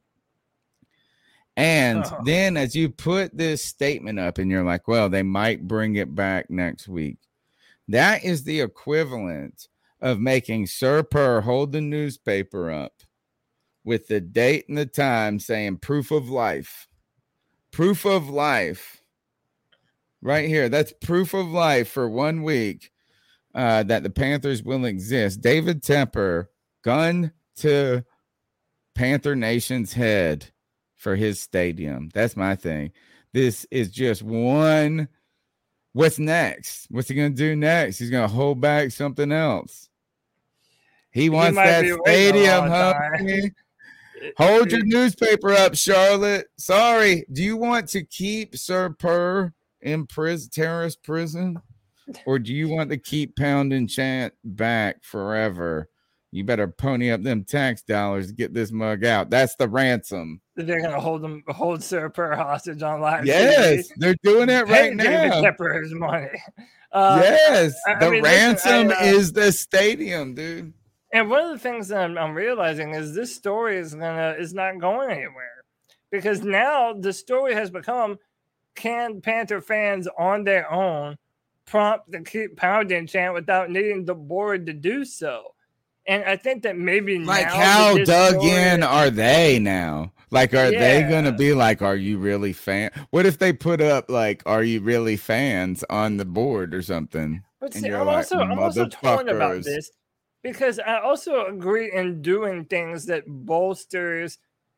And then as you put this statement up and you're like, well, they might bring it back next week. That is the equivalent of making Sir Purr hold the newspaper up with the date and the time saying proof of life. Proof of life. Right here. That's proof of life for 1 week that the Panthers will exist. David Tepper, gun to Panther Nation's head for his stadium. That's my thing. This is just one. What's next? What's he going to do next? He's going to hold back something else. He wants that stadium, homie. Hold your newspaper up, Charlotte. Sorry. Do you want to keep Sir Purr in terrorist prison? Or do you want to keep pounding chant back forever? You better pony up them tax dollars to get this mug out. That's the ransom. They're going to hold Sir Purr hostage on live. Yes, they're doing it right now. David Tepper his money. Yes, the ransom is the stadium, dude. And one of the things that I'm realizing is this story is not going anywhere, because now the story has become, can Panther fans on their own prompt the keep pounding chant without needing the board to do so? And I think that maybe like now how dug in are they now? Like, are they going to be like, are you really fan? What if they put up like, are you really fans on the board or something? But see, I'm also torn about this, because I also agree in doing things that bolsters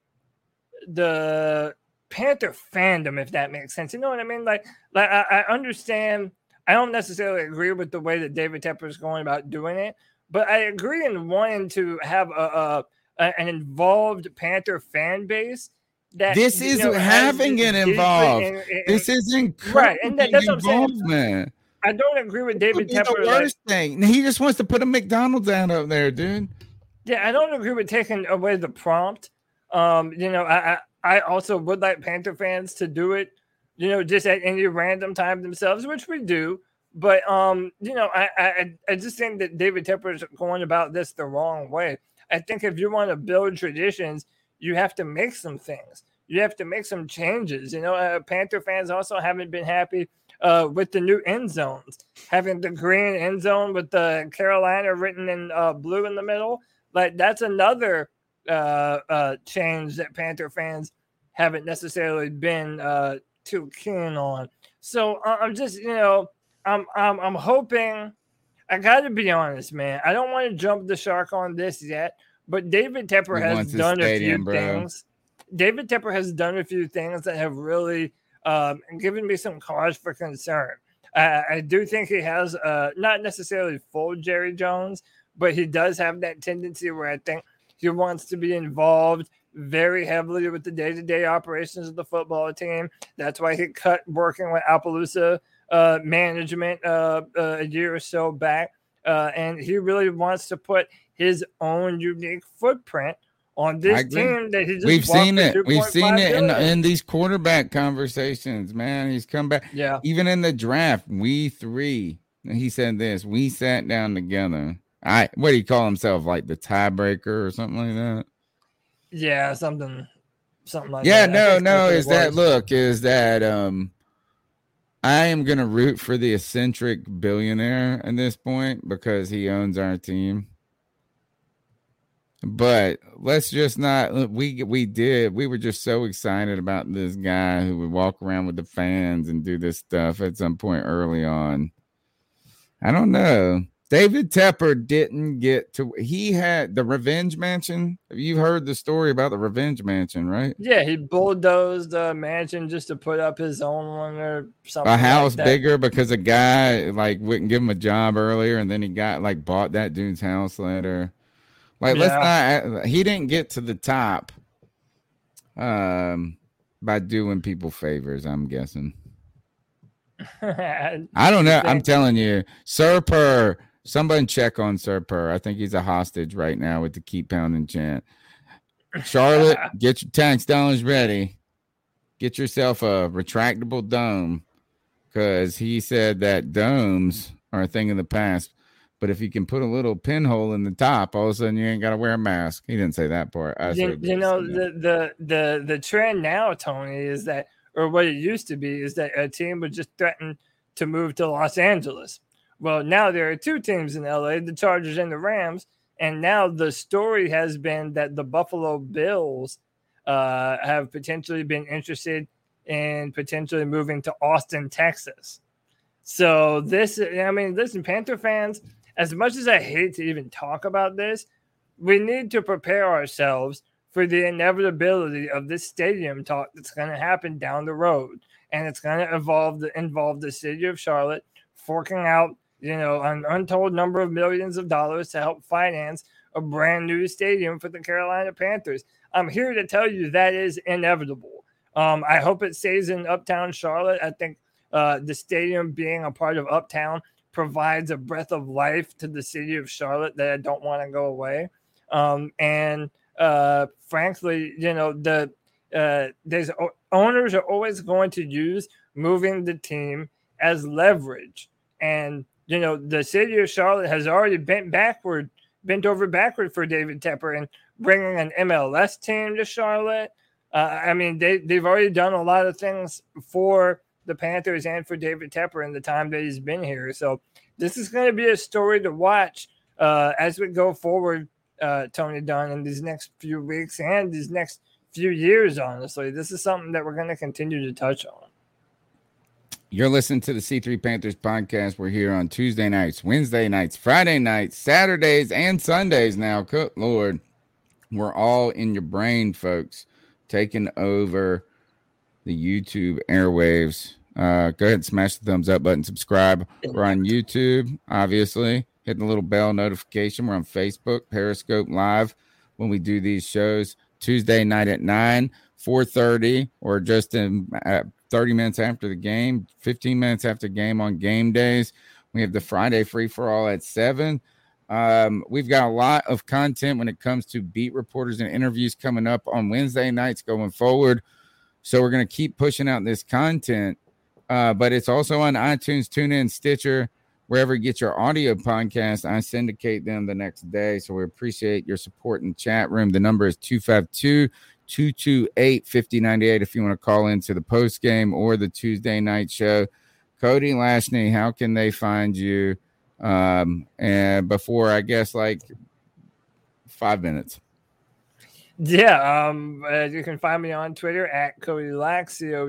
the Panther fandom, if that makes sense. You know what I mean? Like I understand. I don't necessarily agree with the way that David Tepper is going about doing it, But I agree in wanting to have an involved Panther fan base. That this is having it involved. This isn't right, and that's what I'm saying. Man. I don't agree with David Tepper. The worst thing, he just wants to put a McDonald's ad up there, dude. Yeah, I don't agree with taking away the prompt. I also would like Panther fans to do it, just at any random time themselves, which we do. But I just think that David Tepper is going about this the wrong way. I think if you want to build traditions, you have to make some things. You have to make some changes. Panther fans also haven't been happy with the new end zones, having the green end zone with the Carolina written in blue in the middle. Like, that's another change that Panther fans haven't necessarily been too keen on. So I'm just, I'm hoping. I got to be honest, man. I don't want to jump the shark on this yet, but David Tepper has done a few things. David Tepper has done a few things that have really given me some cause for concern. I do think he has not necessarily full Jerry Jones, but he does have that tendency where I think he wants to be involved very heavily with the day-to-day operations of the football team. That's why he cut working with Appaloosa management a year or so back. And he really wants to put his own unique footprint on this team that he just We've seen it in these quarterback conversations, man. He's come back. Yeah. Even in the draft, he said this, we sat down together. What do you call himself? Like the tiebreaker or something like that? Yeah, something like that. Yeah, no, is that I am going to root for the eccentric billionaire at this point because he owns our team. But let's just not, we were just so excited about this guy who would walk around with the fans and do this stuff at some point early on. I don't know. David Tepper didn't get to, he had the Revenge Mansion. You've heard the story about the Revenge Mansion, right? Yeah, he bulldozed the mansion just to put up his own one or something. A house like that. bigger because a guy wouldn't give him a job earlier, and then he bought that dude's house later. He didn't get to the top by doing people favors, I'm guessing. I don't know. I'm telling you, Sir Purr. Somebody check on Sir Purr. I think he's a hostage right now with the Keep Pounding chant. Charlotte, get your tax dollars ready. Get yourself a retractable dome because he said that domes are a thing of the past. But if you can put a little pinhole in the top, all of a sudden you ain't got to wear a mask. He didn't say that part. The trend now, Tony, is that, or what it used to be, is that a team would just threaten to move to Los Angeles. Well, now there are two teams in LA, the Chargers and the Rams. And now the story has been that the Buffalo Bills have potentially been interested in potentially moving to Austin, Texas. So listen, Panther fans, as much as I hate to even talk about this, we need to prepare ourselves for the inevitability of this stadium talk that's going to happen down the road. And it's going to involve the city of Charlotte forking out, an untold number of millions of dollars to help finance a brand new stadium for the Carolina Panthers. I'm here to tell you that is inevitable. I hope it stays in Uptown Charlotte. I think the stadium being a part of Uptown provides a breath of life to the city of Charlotte that I don't want to go away. Frankly, there's owners are always going to use moving the team as leverage. And, the city of Charlotte has already bent over backward for David Tepper and bringing an MLS team to Charlotte. They've already done a lot of things for the Panthers and for David Tepper in the time that he's been here. So this is going to be a story to watch as we go forward, Tony Dunn, in these next few weeks and these next few years, honestly. This is something that we're going to continue to touch on. You're listening to the C3 Panthers podcast. We're here on Tuesday nights, Wednesday nights, Friday nights, Saturdays, and Sundays now. Good Lord. We're all in your brain, folks, taking over the YouTube airwaves. Go ahead and smash the thumbs up button, subscribe. We're on YouTube, obviously. Hit the little bell notification. We're on Facebook, Periscope Live when we do these shows. Tuesday night at 9, 4:30, or just in 30 minutes after the game, 15 minutes after the game on game days. We have the Friday free-for-all at 7. We've got a lot of content when it comes to beat reporters and interviews coming up on Wednesday nights going forward. So we're going to keep pushing out this content. But it's also on iTunes, TuneIn, Stitcher, wherever you get your audio podcast. I syndicate them the next day. So we appreciate your support in the chat room. The number is 252-228-5098 if you want to call into the post game or the Tuesday night show. Cody Lashney, how can they find you? And before, I guess, like 5 minutes. Yeah, you can find me on Twitter at Cody Lack,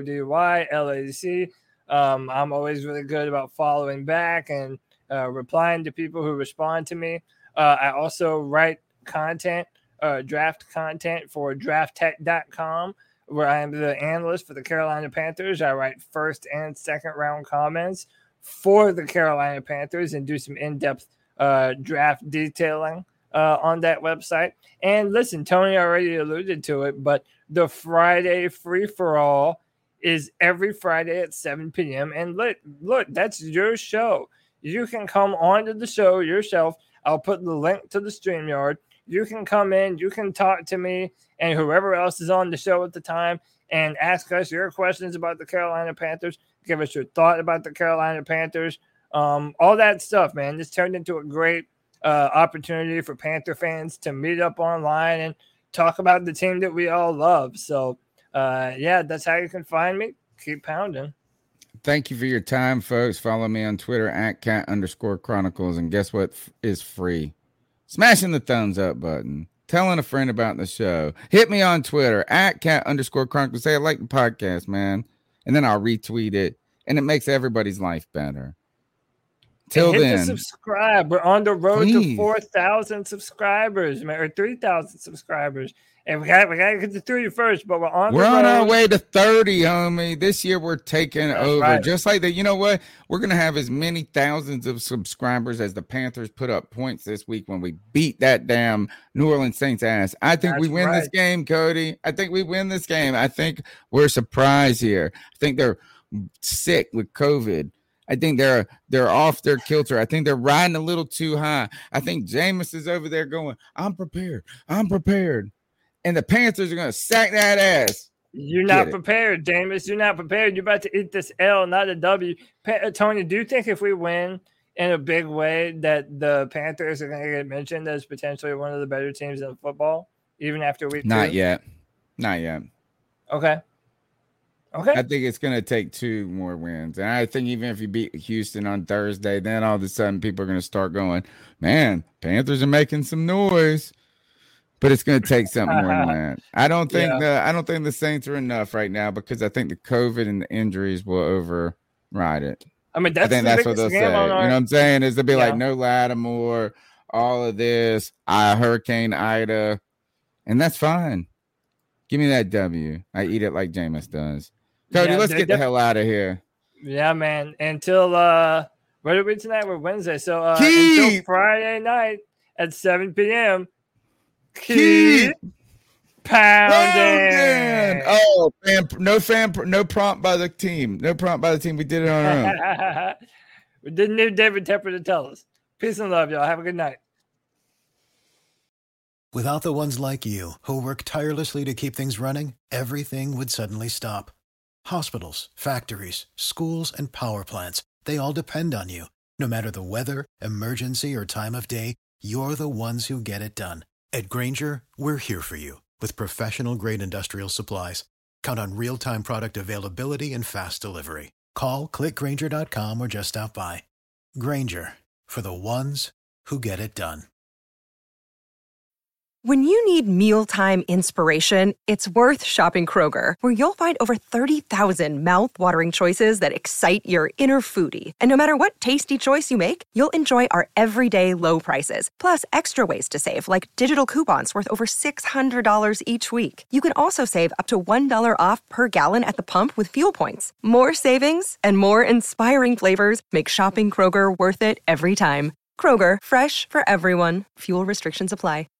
CODYLAC. I'm always really good about following back and replying to people who respond to me. I also write content, draft content for drafttech.com, where I am the analyst for the Carolina Panthers. I write first and second round comments for the Carolina Panthers and do some in-depth draft detailing on that website. And listen, Tony already alluded to it, but the Friday free-for-all is every Friday at 7 p.m. And look, that's your show. You can come onto the show yourself. I'll put the link to the StreamYard. You can come in, you can talk to me and whoever else is on the show at the time and ask us your questions about the Carolina Panthers. Give us your thought about the Carolina Panthers. All that stuff, man. This turned into a great opportunity for Panther fans to meet up online and talk about the team that we all love. So, yeah, that's how you can find me. Keep pounding. Thank you for your time, folks. Follow me on Twitter at @cat_chronicles. And guess what is free? Smashing the thumbs up button. Telling a friend about the show. Hit me on Twitter at @cat_chronicles. Say I like the podcast, man. And then I'll retweet it. And it makes everybody's life better. Till hit then, the subscribe. We're on the road please. to 4,000 subscribers, man, or 3,000 subscribers. And we got to get to 30 first, but we're on our way to 30, homie. This year we're taking over. Right. Just like that, you know what? We're going to have as many thousands of subscribers as the Panthers put up points this week when we beat that damn New Orleans Saints ass. I think we win this game, Cody. I think we win this game. I think we're surprised here. I think they're sick with COVID. I think they're off their kilter. I think they're riding a little too high. I think Jameis is over there going, I'm prepared. And the Panthers are going to sack that ass. You're not prepared, Jameis. You're not prepared. You're about to eat this L, not a W. Tony, do you think if we win in a big way that the Panthers are going to get mentioned as potentially one of the better teams in football, even after week 2? Not yet. Okay. I think it's going to take 2 more wins. And I think even if you beat Houston on Thursday, then all of a sudden people are going to start going, man, Panthers are making some noise. But it's going to take something more than that. I don't think the Saints are enough right now because I think the COVID and the injuries will override it. I mean, that's what they'll say. You know what I'm saying? Is they'll be like, no Lattimore, all of this, Hurricane Ida, and that's fine. Give me that W. I eat it like Jameis does. Cody, let's get the hell out of here. Yeah, man. Until what are we tonight? We're Wednesday. So until Friday night at 7 p.m., keep pounding. Oh, no prompt by the team. No prompt by the team. We did it on our own. We didn't need David Tepper to tell us. Peace and love, y'all. Have a good night. Without the ones like you, who work tirelessly to keep things running, everything would suddenly stop. Hospitals, factories, schools, and power plants, they all depend on you. No matter the weather, emergency, or time of day, you're the ones who get it done. At Grainger, we're here for you with professional-grade industrial supplies. Count on real-time product availability and fast delivery. Call, click Grainger.com, or just stop by. Grainger, for the ones who get it done. When you need mealtime inspiration, it's worth shopping Kroger, where you'll find over 30,000 mouth-watering choices that excite your inner foodie. And no matter what tasty choice you make, you'll enjoy our everyday low prices, plus extra ways to save, like digital coupons worth over $600 each week. You can also save up to $1 off per gallon at the pump with fuel points. More savings and more inspiring flavors make shopping Kroger worth it every time. Kroger, fresh for everyone. Fuel restrictions apply.